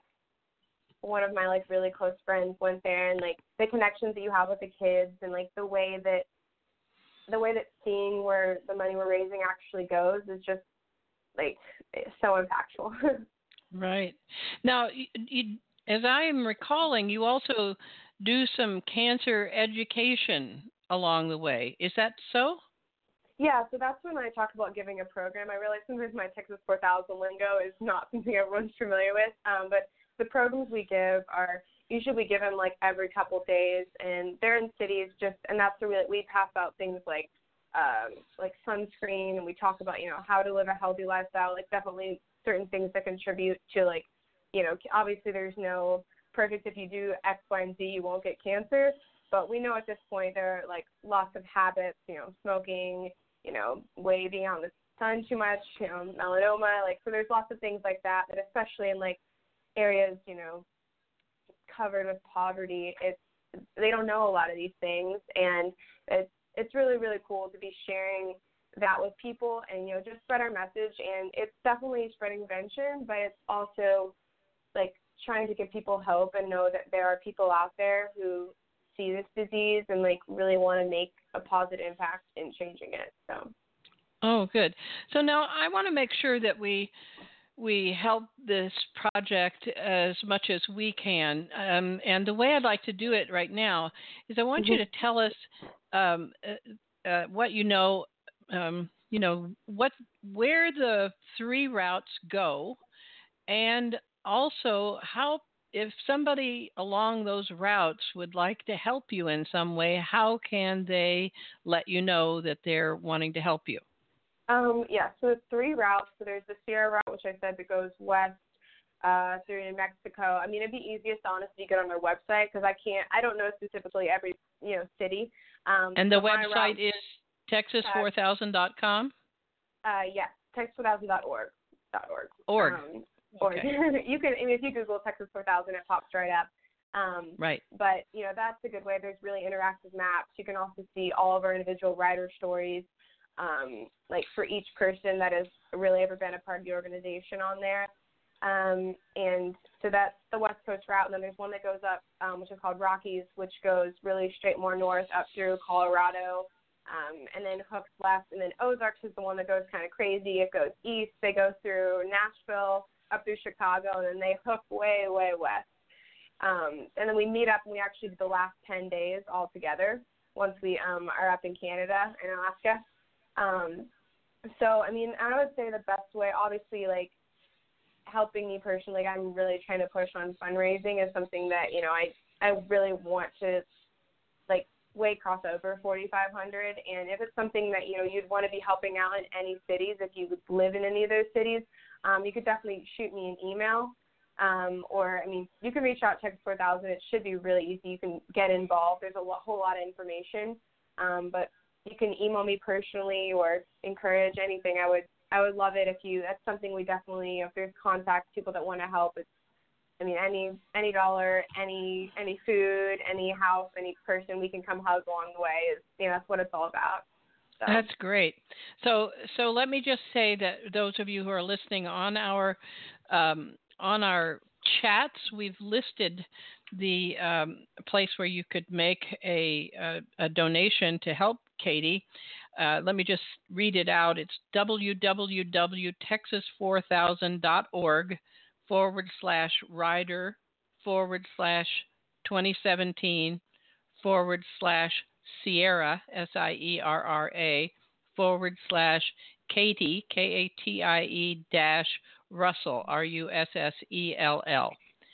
one of my, like, really close friends went there, and, like, the connections that you have with the kids, and, like, the way that, the way that seeing where the money we're raising actually goes is just, like, so impactful. Right. Now, you, you, as I am recalling, you also do some cancer education along the way. Is that so? Yeah, so that's when I talk about giving a program. I realize sometimes my Texas four thousand lingo is not something everyone's familiar with, um, but the programs we give are usually we give them like every couple of days, and they're in cities just, and that's the real, we pass out things like um, like sunscreen, and we talk about, you know, how to live a healthy lifestyle, like definitely certain things that contribute to, like, you know, obviously there's no perfect, if you do X, Y, and Z, you won't get cancer, but we know at this point there are like lots of habits, you know, smoking, you know, waving out in the sun too much, you know, melanoma, like, so there's lots of things like that, that especially in, like, areas, you know, covered with poverty, it's, they don't know a lot of these things, and it's, it's really, really cool to be sharing that with people and, you know, just spread our message, and it's definitely spreading prevention, but it's also, like, trying to give people hope and know that there are people out there who see this disease and, like, really want to make a positive impact in changing it, so. Oh, good. So now I want to make sure that we we help this project as much as we can. Um, and the way I'd like to do it right now is I want Mm-hmm. you to tell us um, uh, uh, what you know, um, you know, what where the three routes go, and also how if somebody along those routes would like to help you in some way, how can they let you know that they're wanting to help you? Um, yeah, so there's three routes. So there's the Sierra route, which I said that goes west uh, through New Mexico. I mean, it'd be easiest, honestly, to get on their website because I can't, I don't know specifically every, you know, city. Um, And the my website route, is texas four thousand dot com? Uh, yes, texas four thousand dot org. .org. Org. Um, org. Okay. You can, I mean, if you Google Texas four thousand, it pops right up. Um, Right. But, you know, that's a good way. There's really interactive maps. You can also see all of our individual rider stories, um, like for each person that has really ever been a part of the organization on there. Um, and so that's the West Coast route. And then there's one that goes up, um, which is called Rockies, which goes really straight more north up through Colorado. Um, and then hooks left, and then Ozarks is the one that goes kind of crazy. It goes east. They go through Nashville, up through Chicago, and then they hook way, way west. Um, and then we meet up, and we actually do the last ten days all together once we um, are up in Canada and Alaska. Um, so, I mean, I would say the best way, obviously, like, helping me personally, like, I'm really trying to push on fundraising is something that, you know, I, I really want to, like, way cross over forty-five hundred, and if it's something that, you know, you'd want to be helping out in any cities, if you live in any of those cities, um, you could definitely shoot me an email, um, or, I mean, you can reach out to Texas four thousand. It should be really easy. You can get involved. There's a lo- whole lot of information, um, but you can email me personally or encourage anything. I would I would love it if you, that's something we definitely, if there's contact, people that want to help, it's, I mean, any any dollar, any any food, any house, any person we can come hug along the way is, you know, that's what it's all about. So. That's great. So, so let me just say that those of you who are listening on our um, on our chats, we've listed the um, place where you could make a, a, a donation to help Katie. Uh, let me just read it out. It's www.texas four thousand dot org forward slash rider forward slash twenty seventeen forward slash Sierra, S I E R R A, forward slash Katie, K A T I E dash Russell, R U S S E L L.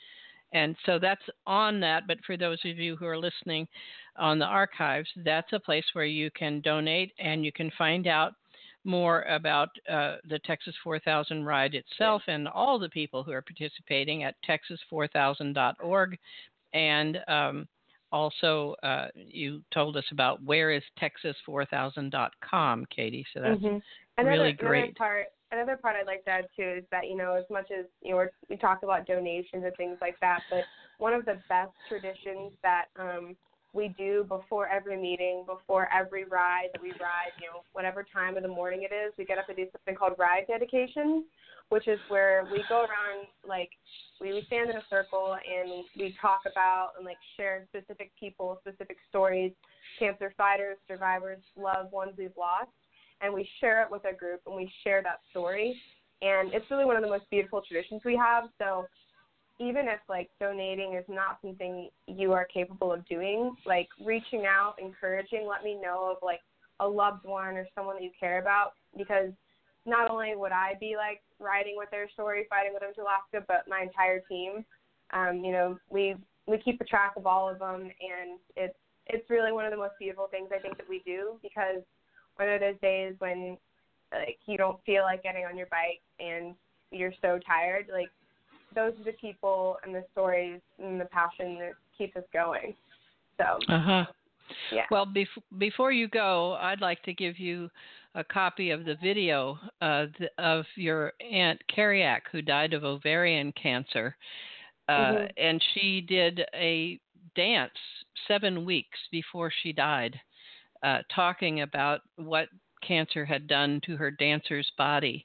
And so that's on that, but for those of you who are listening on the archives, that's a place where you can donate and you can find out more about uh, the Texas four thousand ride itself and all the people who are participating at texas four thousand dot org. And um, also, uh, you told us about where is texas four thousand dot com, Katie. So that's mm-hmm. another, really great. Another part, another part I'd like to add too is that, you know, as much as, you know, we're, we talk about donations and things like that, but one of the best traditions that um, we do before every meeting, before every ride that we ride, you know, whatever time of the morning it is, we get up and do something called ride dedications, which is where we go around, like, we, we stand in a circle and we talk about and, like, share specific people, specific stories, cancer fighters, survivors, loved ones we've lost, and we share it with our group and we share that story. And it's really one of the most beautiful traditions we have. So even if, like, donating is not something you are capable of doing, like, reaching out, encouraging, let me know of, like, a loved one or someone that you care about, because not only would I be, like, riding with their story, fighting with them to Alaska, but my entire team. Um, you know, we we keep a track of all of them, and it's it's really one of the most beautiful things I think that we do, because when there are those days when, like, you don't feel like getting on your bike and you're so tired, like, those are the people and the stories and the passion that keeps us going. So, uh-huh. yeah. Well, bef- before you go, I'd like to give you a copy of the video uh, th- of your Aunt Carriac, who died of ovarian cancer. Uh, mm-hmm. And she did a dance seven weeks before she died, uh, talking about what cancer had done to her dancer's body.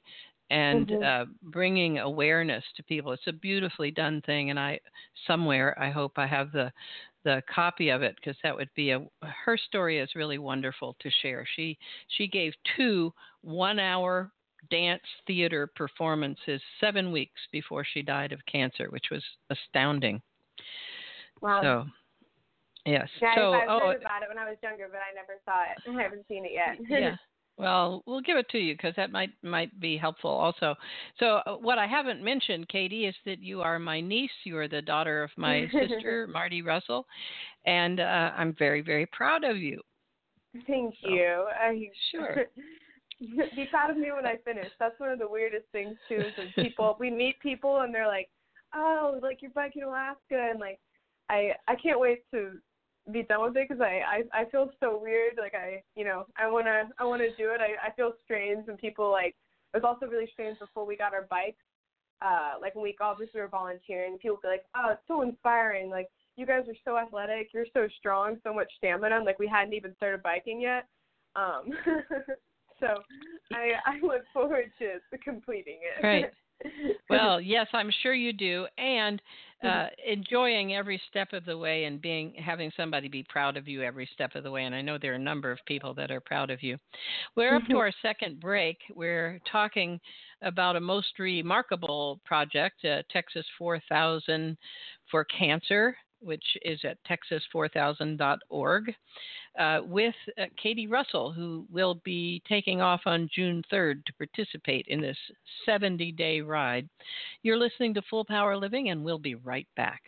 and Mhm. uh, bringing awareness to people. It's a beautifully done thing, and I somewhere I hope I have the the copy of it, because that would be a her story is really wonderful to share. She she gave two one hour dance theater performances seven weeks before she died of cancer, which was astounding. Wow. So yes. Yeah, so I've oh heard about it when I was younger, but I never saw it. I haven't seen it yet. yeah. Well, we'll give it to you because that might might be helpful also. So, uh, what I haven't mentioned, Katie, is that you are my niece. You are the daughter of my sister, Marty Russell, and uh, I'm very, very proud of you. Thank So, you. I, sure. Be proud of me when I finish. That's one of the weirdest things too. Is when people we meet people and they're like, "Oh, like you're biking Alaska," and like, I I can't wait to be done with it because I, I I feel so weird. Like I you know I wanna I wanna do it. I I feel strange when people like. It was also really strange before we got our bikes. Uh, like when we obviously were volunteering, people would be like, "Oh, it's so inspiring. Like you guys are so athletic. You're so strong. So much stamina." Like we hadn't even started biking yet. Um, so I I look forward to completing it. Right. Well, yes, I'm sure you do, and uh, enjoying every step of the way, and being having somebody be proud of you every step of the way. And I know there are a number of people that are proud of you. We're up to our second break. We're talking about a most remarkable project, uh, Texas four thousand for Cancer, which is at texas four thousand dot org, uh, with uh, Katie Russell, who will be taking off on June third to participate in this seventy-day ride. You're listening to Full Power Living, and we'll be right back.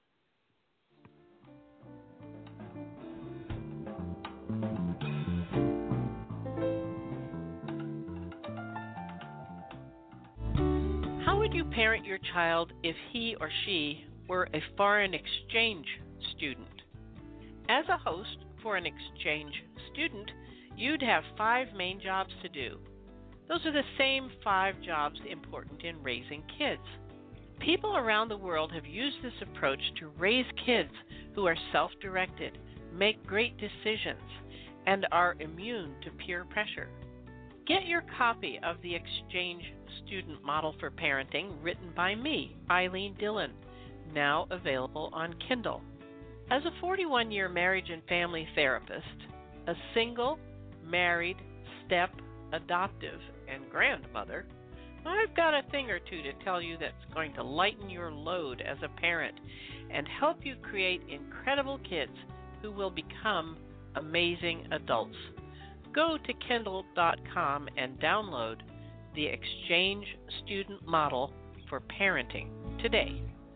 How would you parent your child if he or she were a foreign exchange student? As a host for an exchange student, you'd have five main jobs to do. Those are the same five jobs important in raising kids. People around the world have used this approach to raise kids who are self-directed, make great decisions, and are immune to peer pressure. Get your copy of the Exchange Student Model for Parenting, written by me, Eileen Dillon, now available on Kindle. As a forty-one-year marriage and family therapist, a single, married, step, adoptive, and grandmother, I've got a thing or two to tell you that's going to lighten your load as a parent and help you create incredible kids who will become amazing adults. Go to kindle dot com and download the Exchange Student Model for Parenting today.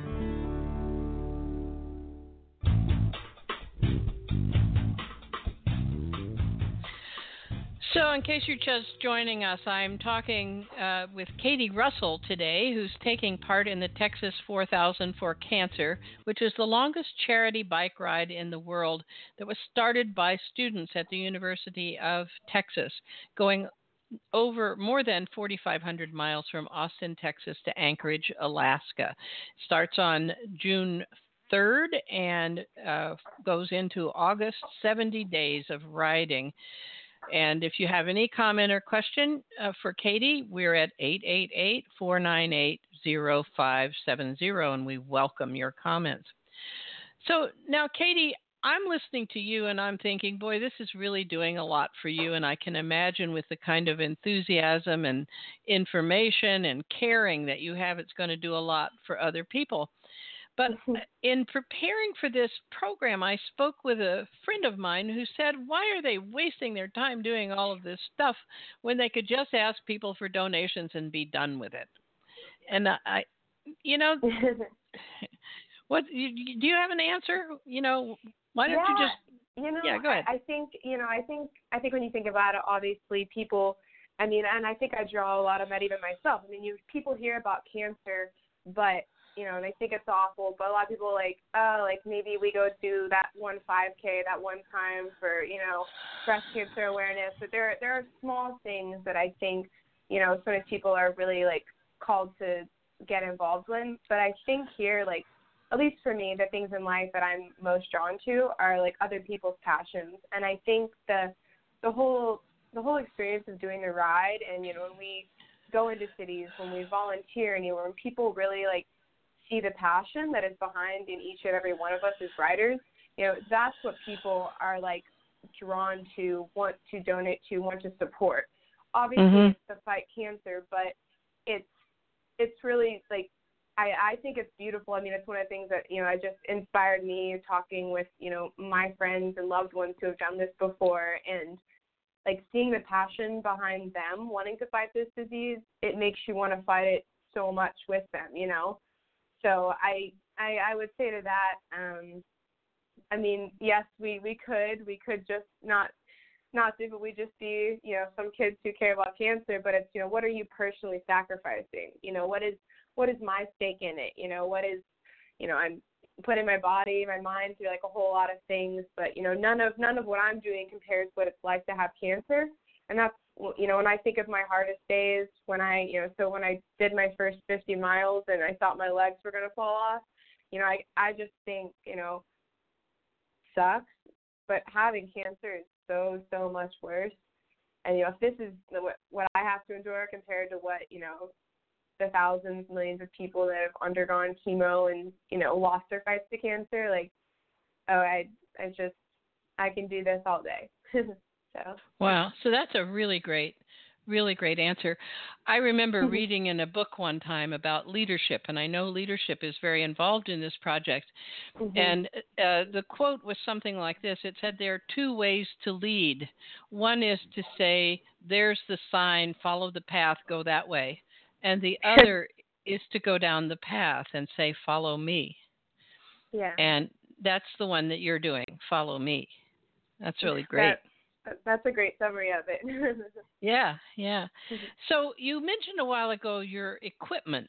So, in case you're just joining us, I'm talking uh, with Katie Russell today, who's taking part in the Texas four thousand for Cancer, which is the longest charity bike ride in the world that was started by students at the University of Texas, going over more than forty-five hundred miles from Austin, Texas to Anchorage, Alaska. It starts on June third and uh, goes into August, seventy days of riding. And if you have any comment or question uh, for Katie, we're at eight eight eight, four nine eight, zero five seven zero, and we welcome your comments. So now, Katie, I'm listening to you and I'm thinking, boy, this is really doing a lot for you. And I can imagine with the kind of enthusiasm and information and caring that you have, it's going to do a lot for other people. But in preparing for this program, I spoke with a friend of mine who said, why are they wasting their time doing all of this stuff when they could just ask people for donations and be done with it? And I, you know, what do you have an answer? You know, why don't yeah, you just, you know, yeah, go ahead. I, I think, you know, I think, I think when you think about it, obviously people, I mean, and I think I draw a lot of that even myself. I mean, you people hear about cancer, but you know, they think it's awful, but a lot of people like, oh, like maybe we go do that one five K that one time for, you know, breast cancer awareness. But there, there are small things that I think, you know, so many people are really like called to get involved in. But I think here, like, at least for me, the things in life that I'm most drawn to are like other people's passions. And I think the, the whole, the whole experience of doing the ride and, you know, when we, go into cities, when we volunteer, and you know, when people really like see the passion that is behind in each and every one of us as riders, you know, that's what people are like drawn to, want to donate to, want to support. Obviously, mm-hmm. it's to fight cancer, but it's it's really like I, I think it's beautiful. I mean, it's one of the things that, you know, I just inspired me talking with, you know, my friends and loved ones who have done this before, and like seeing the passion behind them wanting to fight this disease, it makes you want to fight it so much with them, you know? So I, I, I would say to that, um, I mean, yes, we, we could, we could just not, not do, but we just be, you know, some kids who care about cancer, but it's, you know, what are you personally sacrificing? You know, what is, what is my stake in it? You know, what is, you know, I'm putting my body, my mind through like a whole lot of things, but, you know, none of, none of what I'm doing compares to what it's like to have cancer. And that's, you know, when I think of my hardest days, when I, you know, so when I did my first fifty miles and I thought my legs were going to fall off, you know, I, I just think, you know, sucks, but having cancer is so, so much worse. And, you know, if this is the, what, what I have to endure compared to what, you know, the thousands, millions of people that have undergone chemo and, you know, lost their fights to cancer, like, oh, I, I just, I can do this all day. So. Wow. So that's a really great, really great answer. I remember mm-hmm. reading in a book one time about leadership, and I know leadership is very involved in this project. Mm-hmm. And uh, the quote was something like this. It said, there are two ways to lead. One is to say, there's the sign, follow the path, go that way. And the other is to go down the path and say, follow me. Yeah. And that's the one that you're doing, follow me. That's really great. That- That's a great summary of it. yeah, yeah. So you mentioned a while ago your equipment,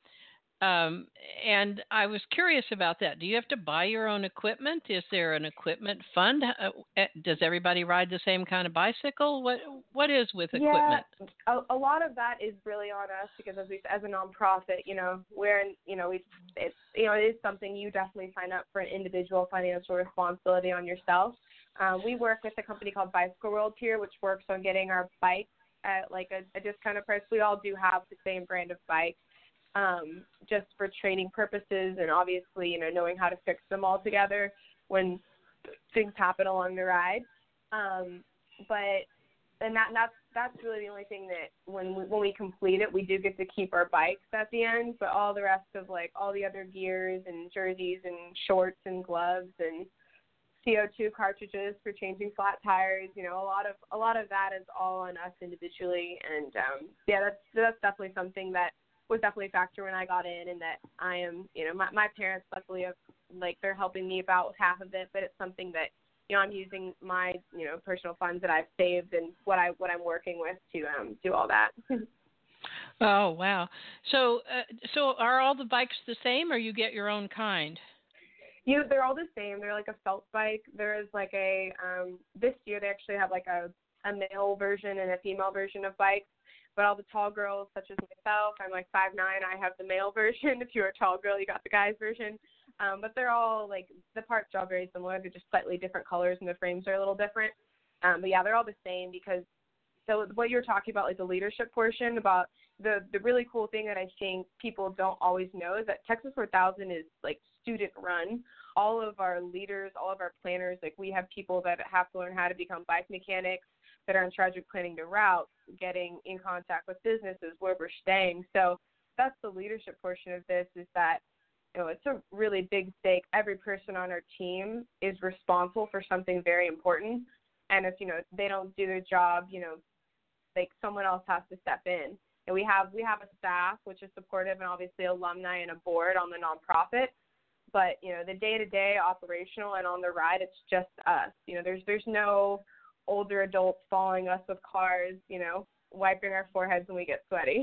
um, and I was curious about that. Do you have to buy your own equipment? Is there an equipment fund? Uh, does everybody ride the same kind of bicycle? What What is with equipment? Yeah, a, a lot of that is really on us because as we, as a nonprofit, you know, we're in, you know, we it's you know it is something you definitely sign up for an individual financial responsibility on yourself. Um, we work with a company called Bicycle World here, which works on getting our bikes at like a, a discounted price. We all do have the same brand of bike, um, just for training purposes and obviously, you know, knowing how to fix them all together when things happen along the ride. Um, but and that that's that's really the only thing that when we, when we complete it, we do get to keep our bikes at the end. But all the rest of like all the other gears and jerseys and shorts and gloves and C O two cartridges for changing flat tires, you know, a lot of a lot of that is all on us individually, and um, yeah, that's that's definitely something that was definitely a factor when I got in, and that I am, you know, my my parents luckily have like they're helping me about with half of it, but it's something that, you know, I'm using my, you know, personal funds that I've saved and what I what I'm working with to um do all that. Oh wow! So uh, so are all the bikes the same, or you get your own kind? You, they're all the same. They're like a felt bike. There is like a, um, this year they actually have like a, a male version and a female version of bikes. But all the tall girls, such as myself, I'm like five nine, I have the male version. If you're a tall girl, you got the guy's version. Um, but they're all like, the parts are all very similar. They're just slightly different colors and the frames are a little different. Um, but yeah, they're all the same because, so what you're talking about, like the leadership portion, about the, the really cool thing that I think people don't always know is that Texas four thousand is like student run. All of our leaders, all of our planners, like we have people that have to learn how to become bike mechanics that are in charge of planning the route, getting in contact with businesses, where we're staying. So that's the leadership portion of this, is that, you know, it's a really big stake. Every person on our team is responsible for something very important. And if, you know, they don't do their job, you know, like someone else has to step in. And we have we have a staff, which is supportive, and obviously alumni and a board on the nonprofit. But, you know, the day-to-day operational and on the ride, it's just us. You know, there's there's no older adults following us with cars, you know, wiping our foreheads when we get sweaty.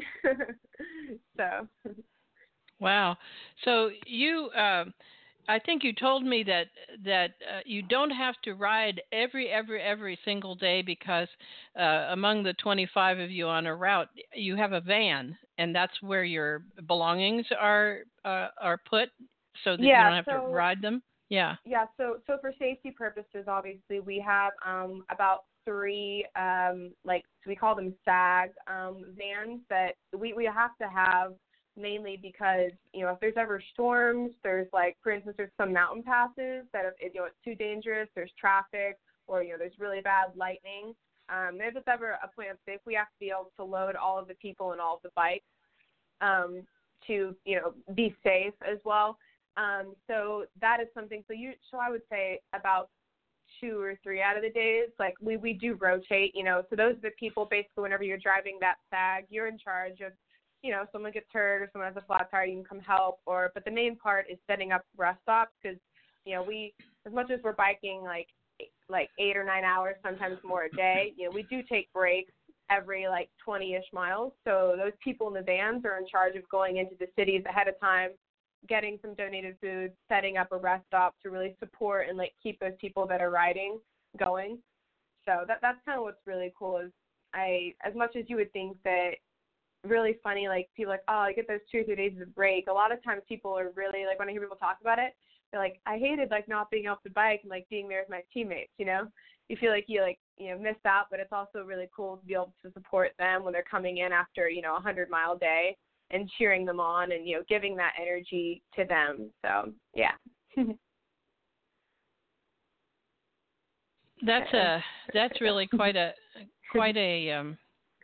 So. Wow. So you, uh, I think you told me that that uh, you don't have to ride every, every, every single day because uh, among the twenty-five of you on a route, you have a van, and that's where your belongings are uh, are put. So that yeah, you don't have so, to ride them? Yeah. Yeah, so so for safety purposes, obviously, we have um, about three, um, like, so we call them SAG um, vans that we, we have to have mainly because, you know, if there's ever storms, there's like, for instance, there's some mountain passes that, if, you know, it's too dangerous, there's traffic, or, you know, there's really bad lightning. Um, if it's ever a point of safety, we have to be able to load all of the people and all of the bikes um, to, you know, be safe as well. Um, so that is something, so you, so I would say about two or three out of the days, like we, we do rotate, you know, so those are the people basically whenever you're driving that SAG, you're in charge of, you know, someone gets hurt or someone has a flat tire, you can come help, or, but the main part is setting up rest stops because, you know, we, as much as we're biking like, like eight or nine hours, sometimes more a day, you know, we do take breaks every like twenty-ish miles. So those people in the vans are in charge of going into the cities ahead of time, getting some donated food, setting up a rest stop to really support and like keep those people that are riding going. So that that's kind of what's really cool is I, as much as you would think that really funny, like people are like, oh, I get those two or three days of break. A lot of times people are really like, when I hear people talk about it, they're like, I hated like not being off the bike and like being there with my teammates, you know, you feel like you like, you know, missed out, but it's also really cool to be able to support them when they're coming in after, you know, a hundred mile day and cheering them on and, you know, giving that energy to them. So, yeah. That's a, that's really quite a, quite a, um,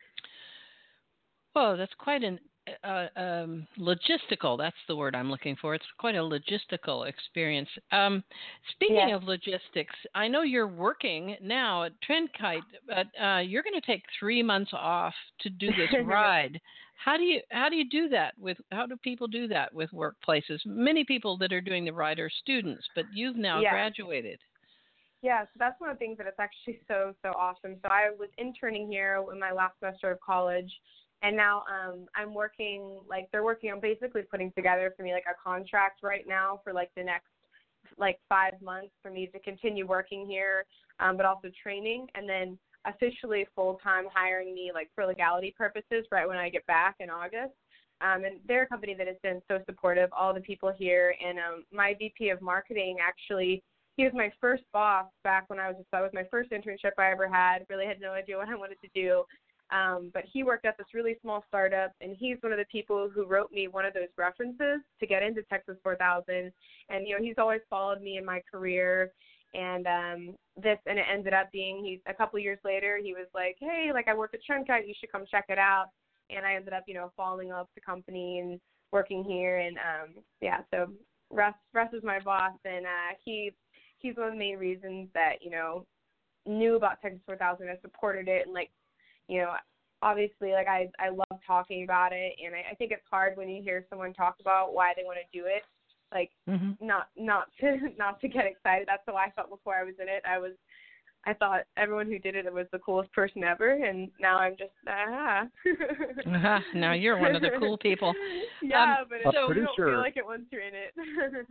oh, that's quite an, uh, um, logistical, that's the word I'm looking for. It's quite a logistical experience. Um, speaking yeah. of logistics, I know you're working now at Trendkite, but uh, you're going to take three months off to do this ride. How do you how do you do that with how do people do that with workplaces? Many people that are doing the ride are students, but you've now yeah. graduated. Yeah, so that's one of the things that it's actually so, so awesome. So I was interning here in my last semester of college, and now um, I'm working, like they're working on basically putting together for me like a contract right now for like the next like five months for me to continue working here, um, but also training, and then officially full-time hiring me like for legality purposes right when I get back in August. Um, and they're a company that has been so supportive, all the people here, and um, my V P of marketing actually, he was my first boss back when I was, that was my first internship I ever had, really had no idea what I wanted to do. Um, but he worked at this really small startup, and he's one of the people who wrote me one of those references to get into Texas four thousand. And, you know, he's always followed me in my career. And um, this, and it ended up being, he, a couple years later, he was like, hey, like I work at Trendkite, you should come check it out. And I ended up, you know, falling off the company and working here. And, um, yeah, so Russ, Russ is my boss, and uh, he, he's one of the main reasons that, you know, knew about Texas four thousand and supported it. And, like, you know, obviously, like, I, I love talking about it, and I, I think it's hard when you hear someone talk about why they want to do it, like, mm-hmm. not not to not to get excited. That's how I felt before I was in it. I was, I thought everyone who did it was the coolest person ever, and now I'm just, ah. uh-huh. Now you're one of the cool people. Yeah, um, but so, you don't feel like it once you're in it.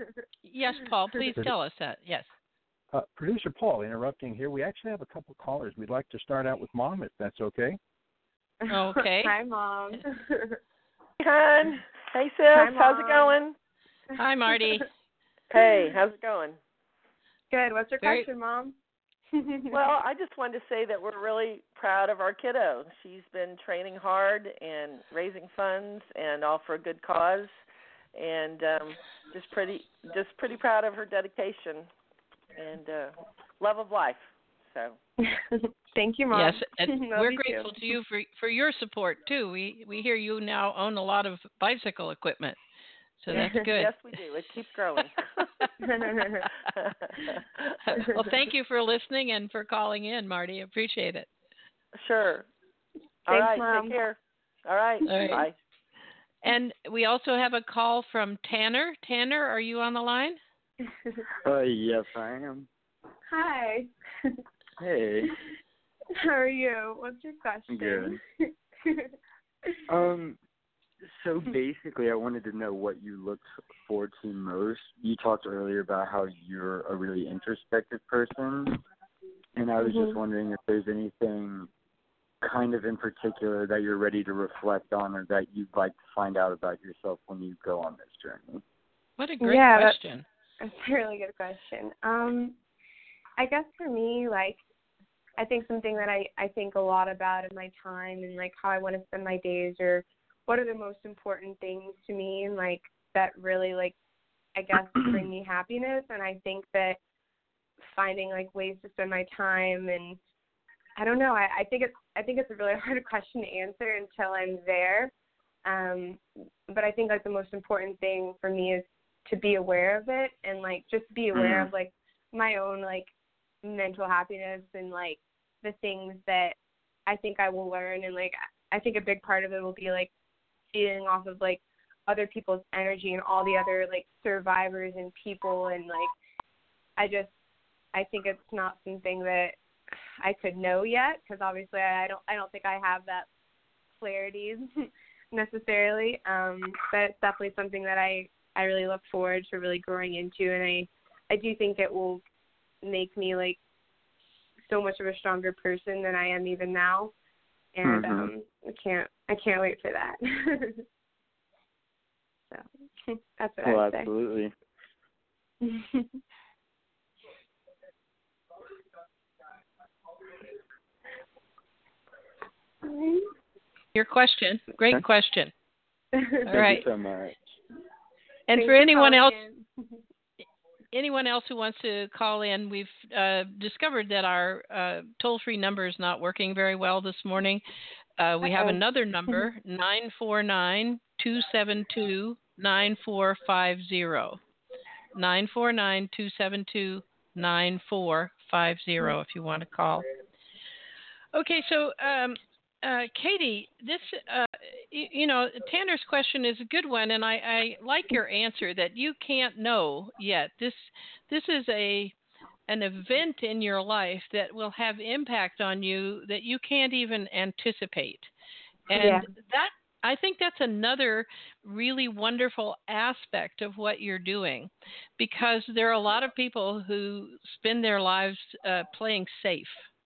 Yes, Paul, please tell us that. Yes. Uh, Producer Paul, interrupting here. We actually have a couple of callers. We'd like to start out with Mom, if that's okay. Okay. Hi, Mom. Hey, hon. Hey, sis. Hi, how's it going? Hi, Marty. Hey, how's it going? Good. What's your Very... question, Mom? Well, I just wanted to say that we're really proud of our kiddo. She's been training hard and raising funds, and all for a good cause, and um, just pretty, just pretty proud of her dedication and uh, love of life. So, thank you, Mom. Yes, and we're you grateful too. to you for for your support too. We we hear you now own a lot of bicycle equipment, so that's good. Yes, we do. It keeps growing. Well, thank you for listening and for calling in, Marty. Appreciate it. Sure. All Thanks, right. Mom. Take care. All right. All right. Bye. And we also have a call from Tanner. Tanner, are you on the line? Uh, yes, I am. Hi. Hey. How are you? What's your question? Good. um, so basically, I wanted to know what you look forward to most. You talked earlier about how you're a really introspective person, and I was mm-hmm. just wondering if there's anything kind of in particular that you're ready to reflect on, or that you'd like to find out about yourself when you go on this journey. What a great yeah, question. That's, that's a really good question. Um, I guess for me, like, I think something that I, I think a lot about in my time and like how I want to spend my days, or what are the most important things to me, and like that really like I guess bring me happiness. And I think that finding like ways to spend my time, and I don't know, I, I think it's I think it's a really hard question to answer until I'm there. Um, but I think like the most important thing for me is to be aware of it, and like just be aware mm-hmm. of like my own like mental happiness, and like the things that I think I will learn. And like I think a big part of it will be like feeding off of like other people's energy and all the other like survivors and people. And like I just I think it's not something that I could know yet, because obviously I don't I don't think I have that clarity necessarily. Um, but it's definitely something that I, I really look forward to really growing into, and I I do think it will make me like so much of a stronger person than I am even now, and mm-hmm. um, I can't I can't wait for that. So that's what well, I would say. Absolutely. Your question, great Okay. question. All Thank right. you so much. And Thanks for anyone else, in. anyone else who wants to call in, we've uh, discovered that our uh, toll-free number is not working very well this morning. Uh, we have Uh-oh. another number, nine four nine, two seven two, nine four five zero. nine four nine, two seven two, nine four five zero if you want to call. Okay, so um, uh, Katie, this, uh, you, you know, Tanner's question is a good one, and I, I like your answer that you can't know yet. This, this is a an event in your life that will have impact on you that you can't even anticipate, and Yeah. that I think that's another really wonderful aspect of what you're doing, because there are a lot of people who spend their lives uh, playing safe.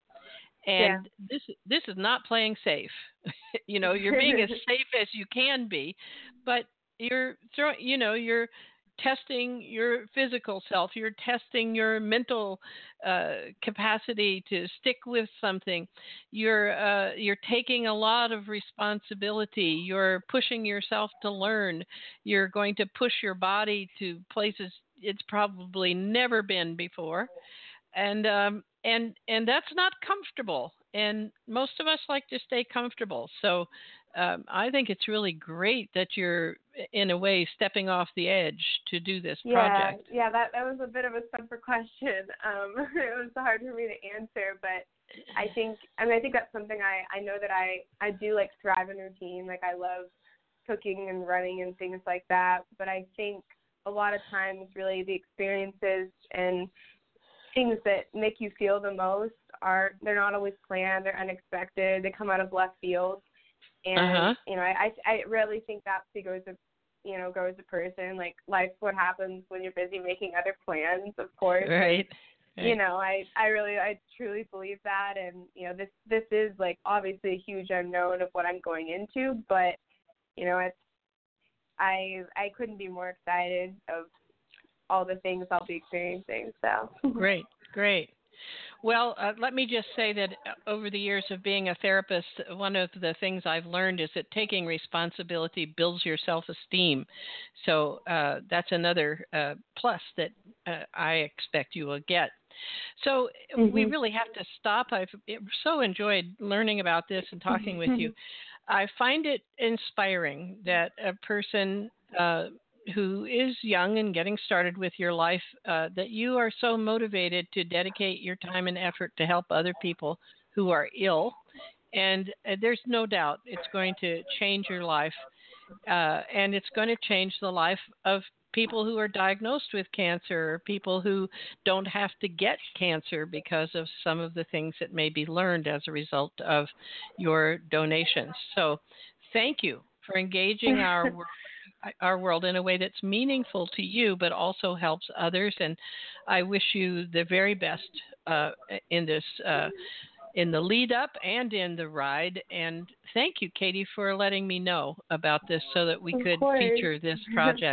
And yeah. this this is not playing safe. You know, you're being as safe as you can be, but you're throwing, you know, you're testing your physical self. You're testing your mental uh, capacity to stick with something. You're uh, you're taking a lot of responsibility. You're pushing yourself to learn. You're going to push your body to places it's probably never been before. And um, and and that's not comfortable. And most of us like to stay comfortable. So um, I think it's really great that you're, in a way, stepping off the edge to do this yeah, project. Yeah, that, that was a bit of a separate question. Um, it was hard for me to answer, but I think, I mean, I think that's something I, I know that I, I do like thrive in routine. Like I love cooking and running and things like that. But I think a lot of times really the experiences and things that make you feel the most are, they're not always planned, they're unexpected, they come out of left field. And, uh-huh. you know, I, I really think that goes to, you know, goes to person. Like, life's what happens when you're busy making other plans, of course. Right. And, you know, I, I really, I truly believe that. And, you know, this, this is, like, obviously a huge unknown of what I'm going into. But, you know, it's, I, I couldn't be more excited of all the things I'll be experiencing. So great, great. Well, uh, let me just say that over the years of being a therapist, one of the things I've learned is that taking responsibility builds your self-esteem. So uh, that's another uh, plus that uh, I expect you will get. So mm-hmm. we really have to stop. I've so enjoyed learning about this and talking with you. I find it inspiring that a person uh, who is young and getting started with your life, uh, that you are so motivated to dedicate your time and effort to help other people who are ill. And uh, there's no doubt it's going to change your life. Uh, and it's going to change the life of people who are diagnosed with cancer, or people who don't have to get cancer because of some of the things that may be learned as a result of your donations. So thank you for engaging our world. our world in a way that's meaningful to you, but also helps others. And I wish you the very best uh, in this, uh, in the lead up and in the ride. And thank you, Katie, for letting me know about this so that we of could course. feature this project.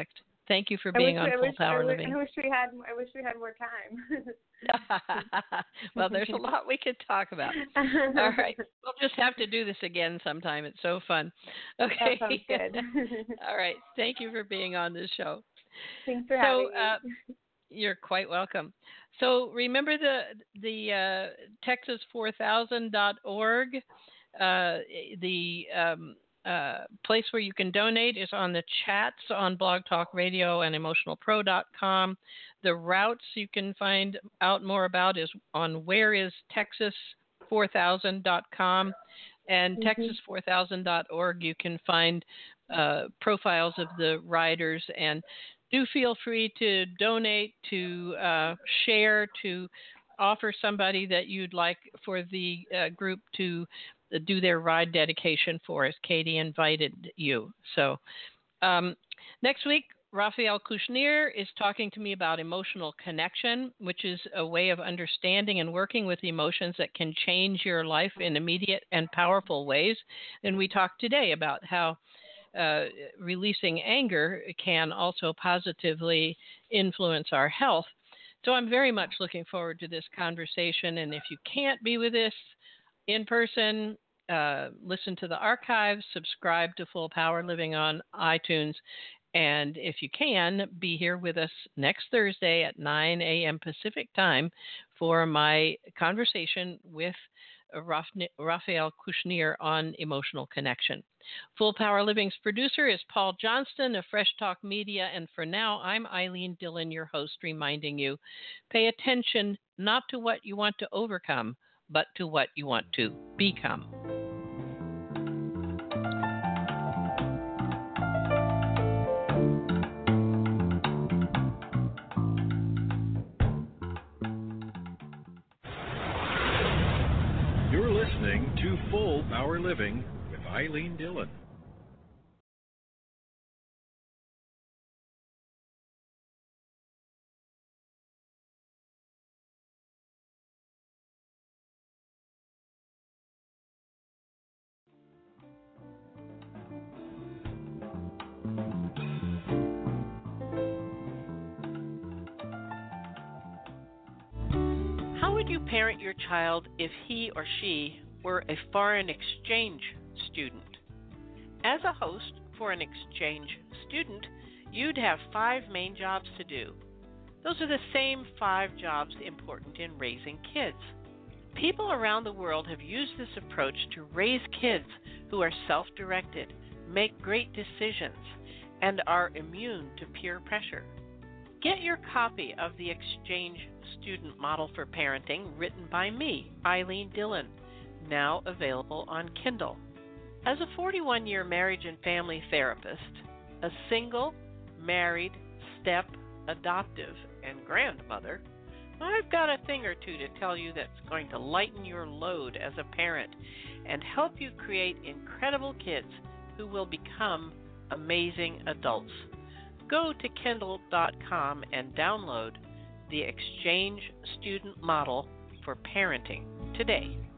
Thank you for I being wish, on I Full wish, Power I wish, Living. I wish we had. I wish we had more time. Well, there's a lot we could talk about. All right, we'll just have to do this again sometime. It's so fun. Okay. That sounds good. All right. Thank you for being on this show. Thanks for so, having me. Uh, you're quite welcome. So remember the the uh, Texas four thousand dot org. Uh, the um, uh, place where you can donate is on the chats on Blog Talk Radio and emotional pro dot com. The routes you can find out more about is on where is texas four thousand dot com and mm-hmm. texas four thousand dot org. You can find uh, profiles of the riders, and do feel free to donate, to uh, share, to offer somebody that you'd like for the uh, group to do their ride dedication for, as Katie invited you. So um, next week, Raphael Kushner is talking to me about emotional connection, which is a way of understanding and working with emotions that can change your life in immediate and powerful ways. And we talked today about how uh, releasing anger can also positively influence our health. So I'm very much looking forward to this conversation. And if you can't be with us in person, uh, listen to the archives, subscribe to Full Power Living on iTunes, and if you can, be here with us next Thursday at nine a.m. Pacific time for my conversation with Raphael Kushner on emotional connection. Full Power Living's producer is Paul Johnston of Fresh Talk Media, and for now, I'm Eileen Dillon, your host, reminding you, pay attention not to what you want to overcome, but to what you want to become. You're listening to Full Power Living with Eileen Dillon. How would you parent your child if he or she were a foreign exchange student? As a host for an exchange student, you'd have five main jobs to do. Those are the same five jobs important in raising kids. People around the world have used this approach to raise kids who are self-directed, make great decisions, and are immune to peer pressure. Get your copy of the Exchange Student Model for Parenting, written by me, Eileen Dillon, now available on Kindle. As a forty-one-year marriage and family therapist, a single, married, step, adoptive, and grandmother, I've got a thing or two to tell you that's going to lighten your load as a parent and help you create incredible kids who will become amazing adults. Go to Kindle dot com and download the Exchange Student Model for Parenting today.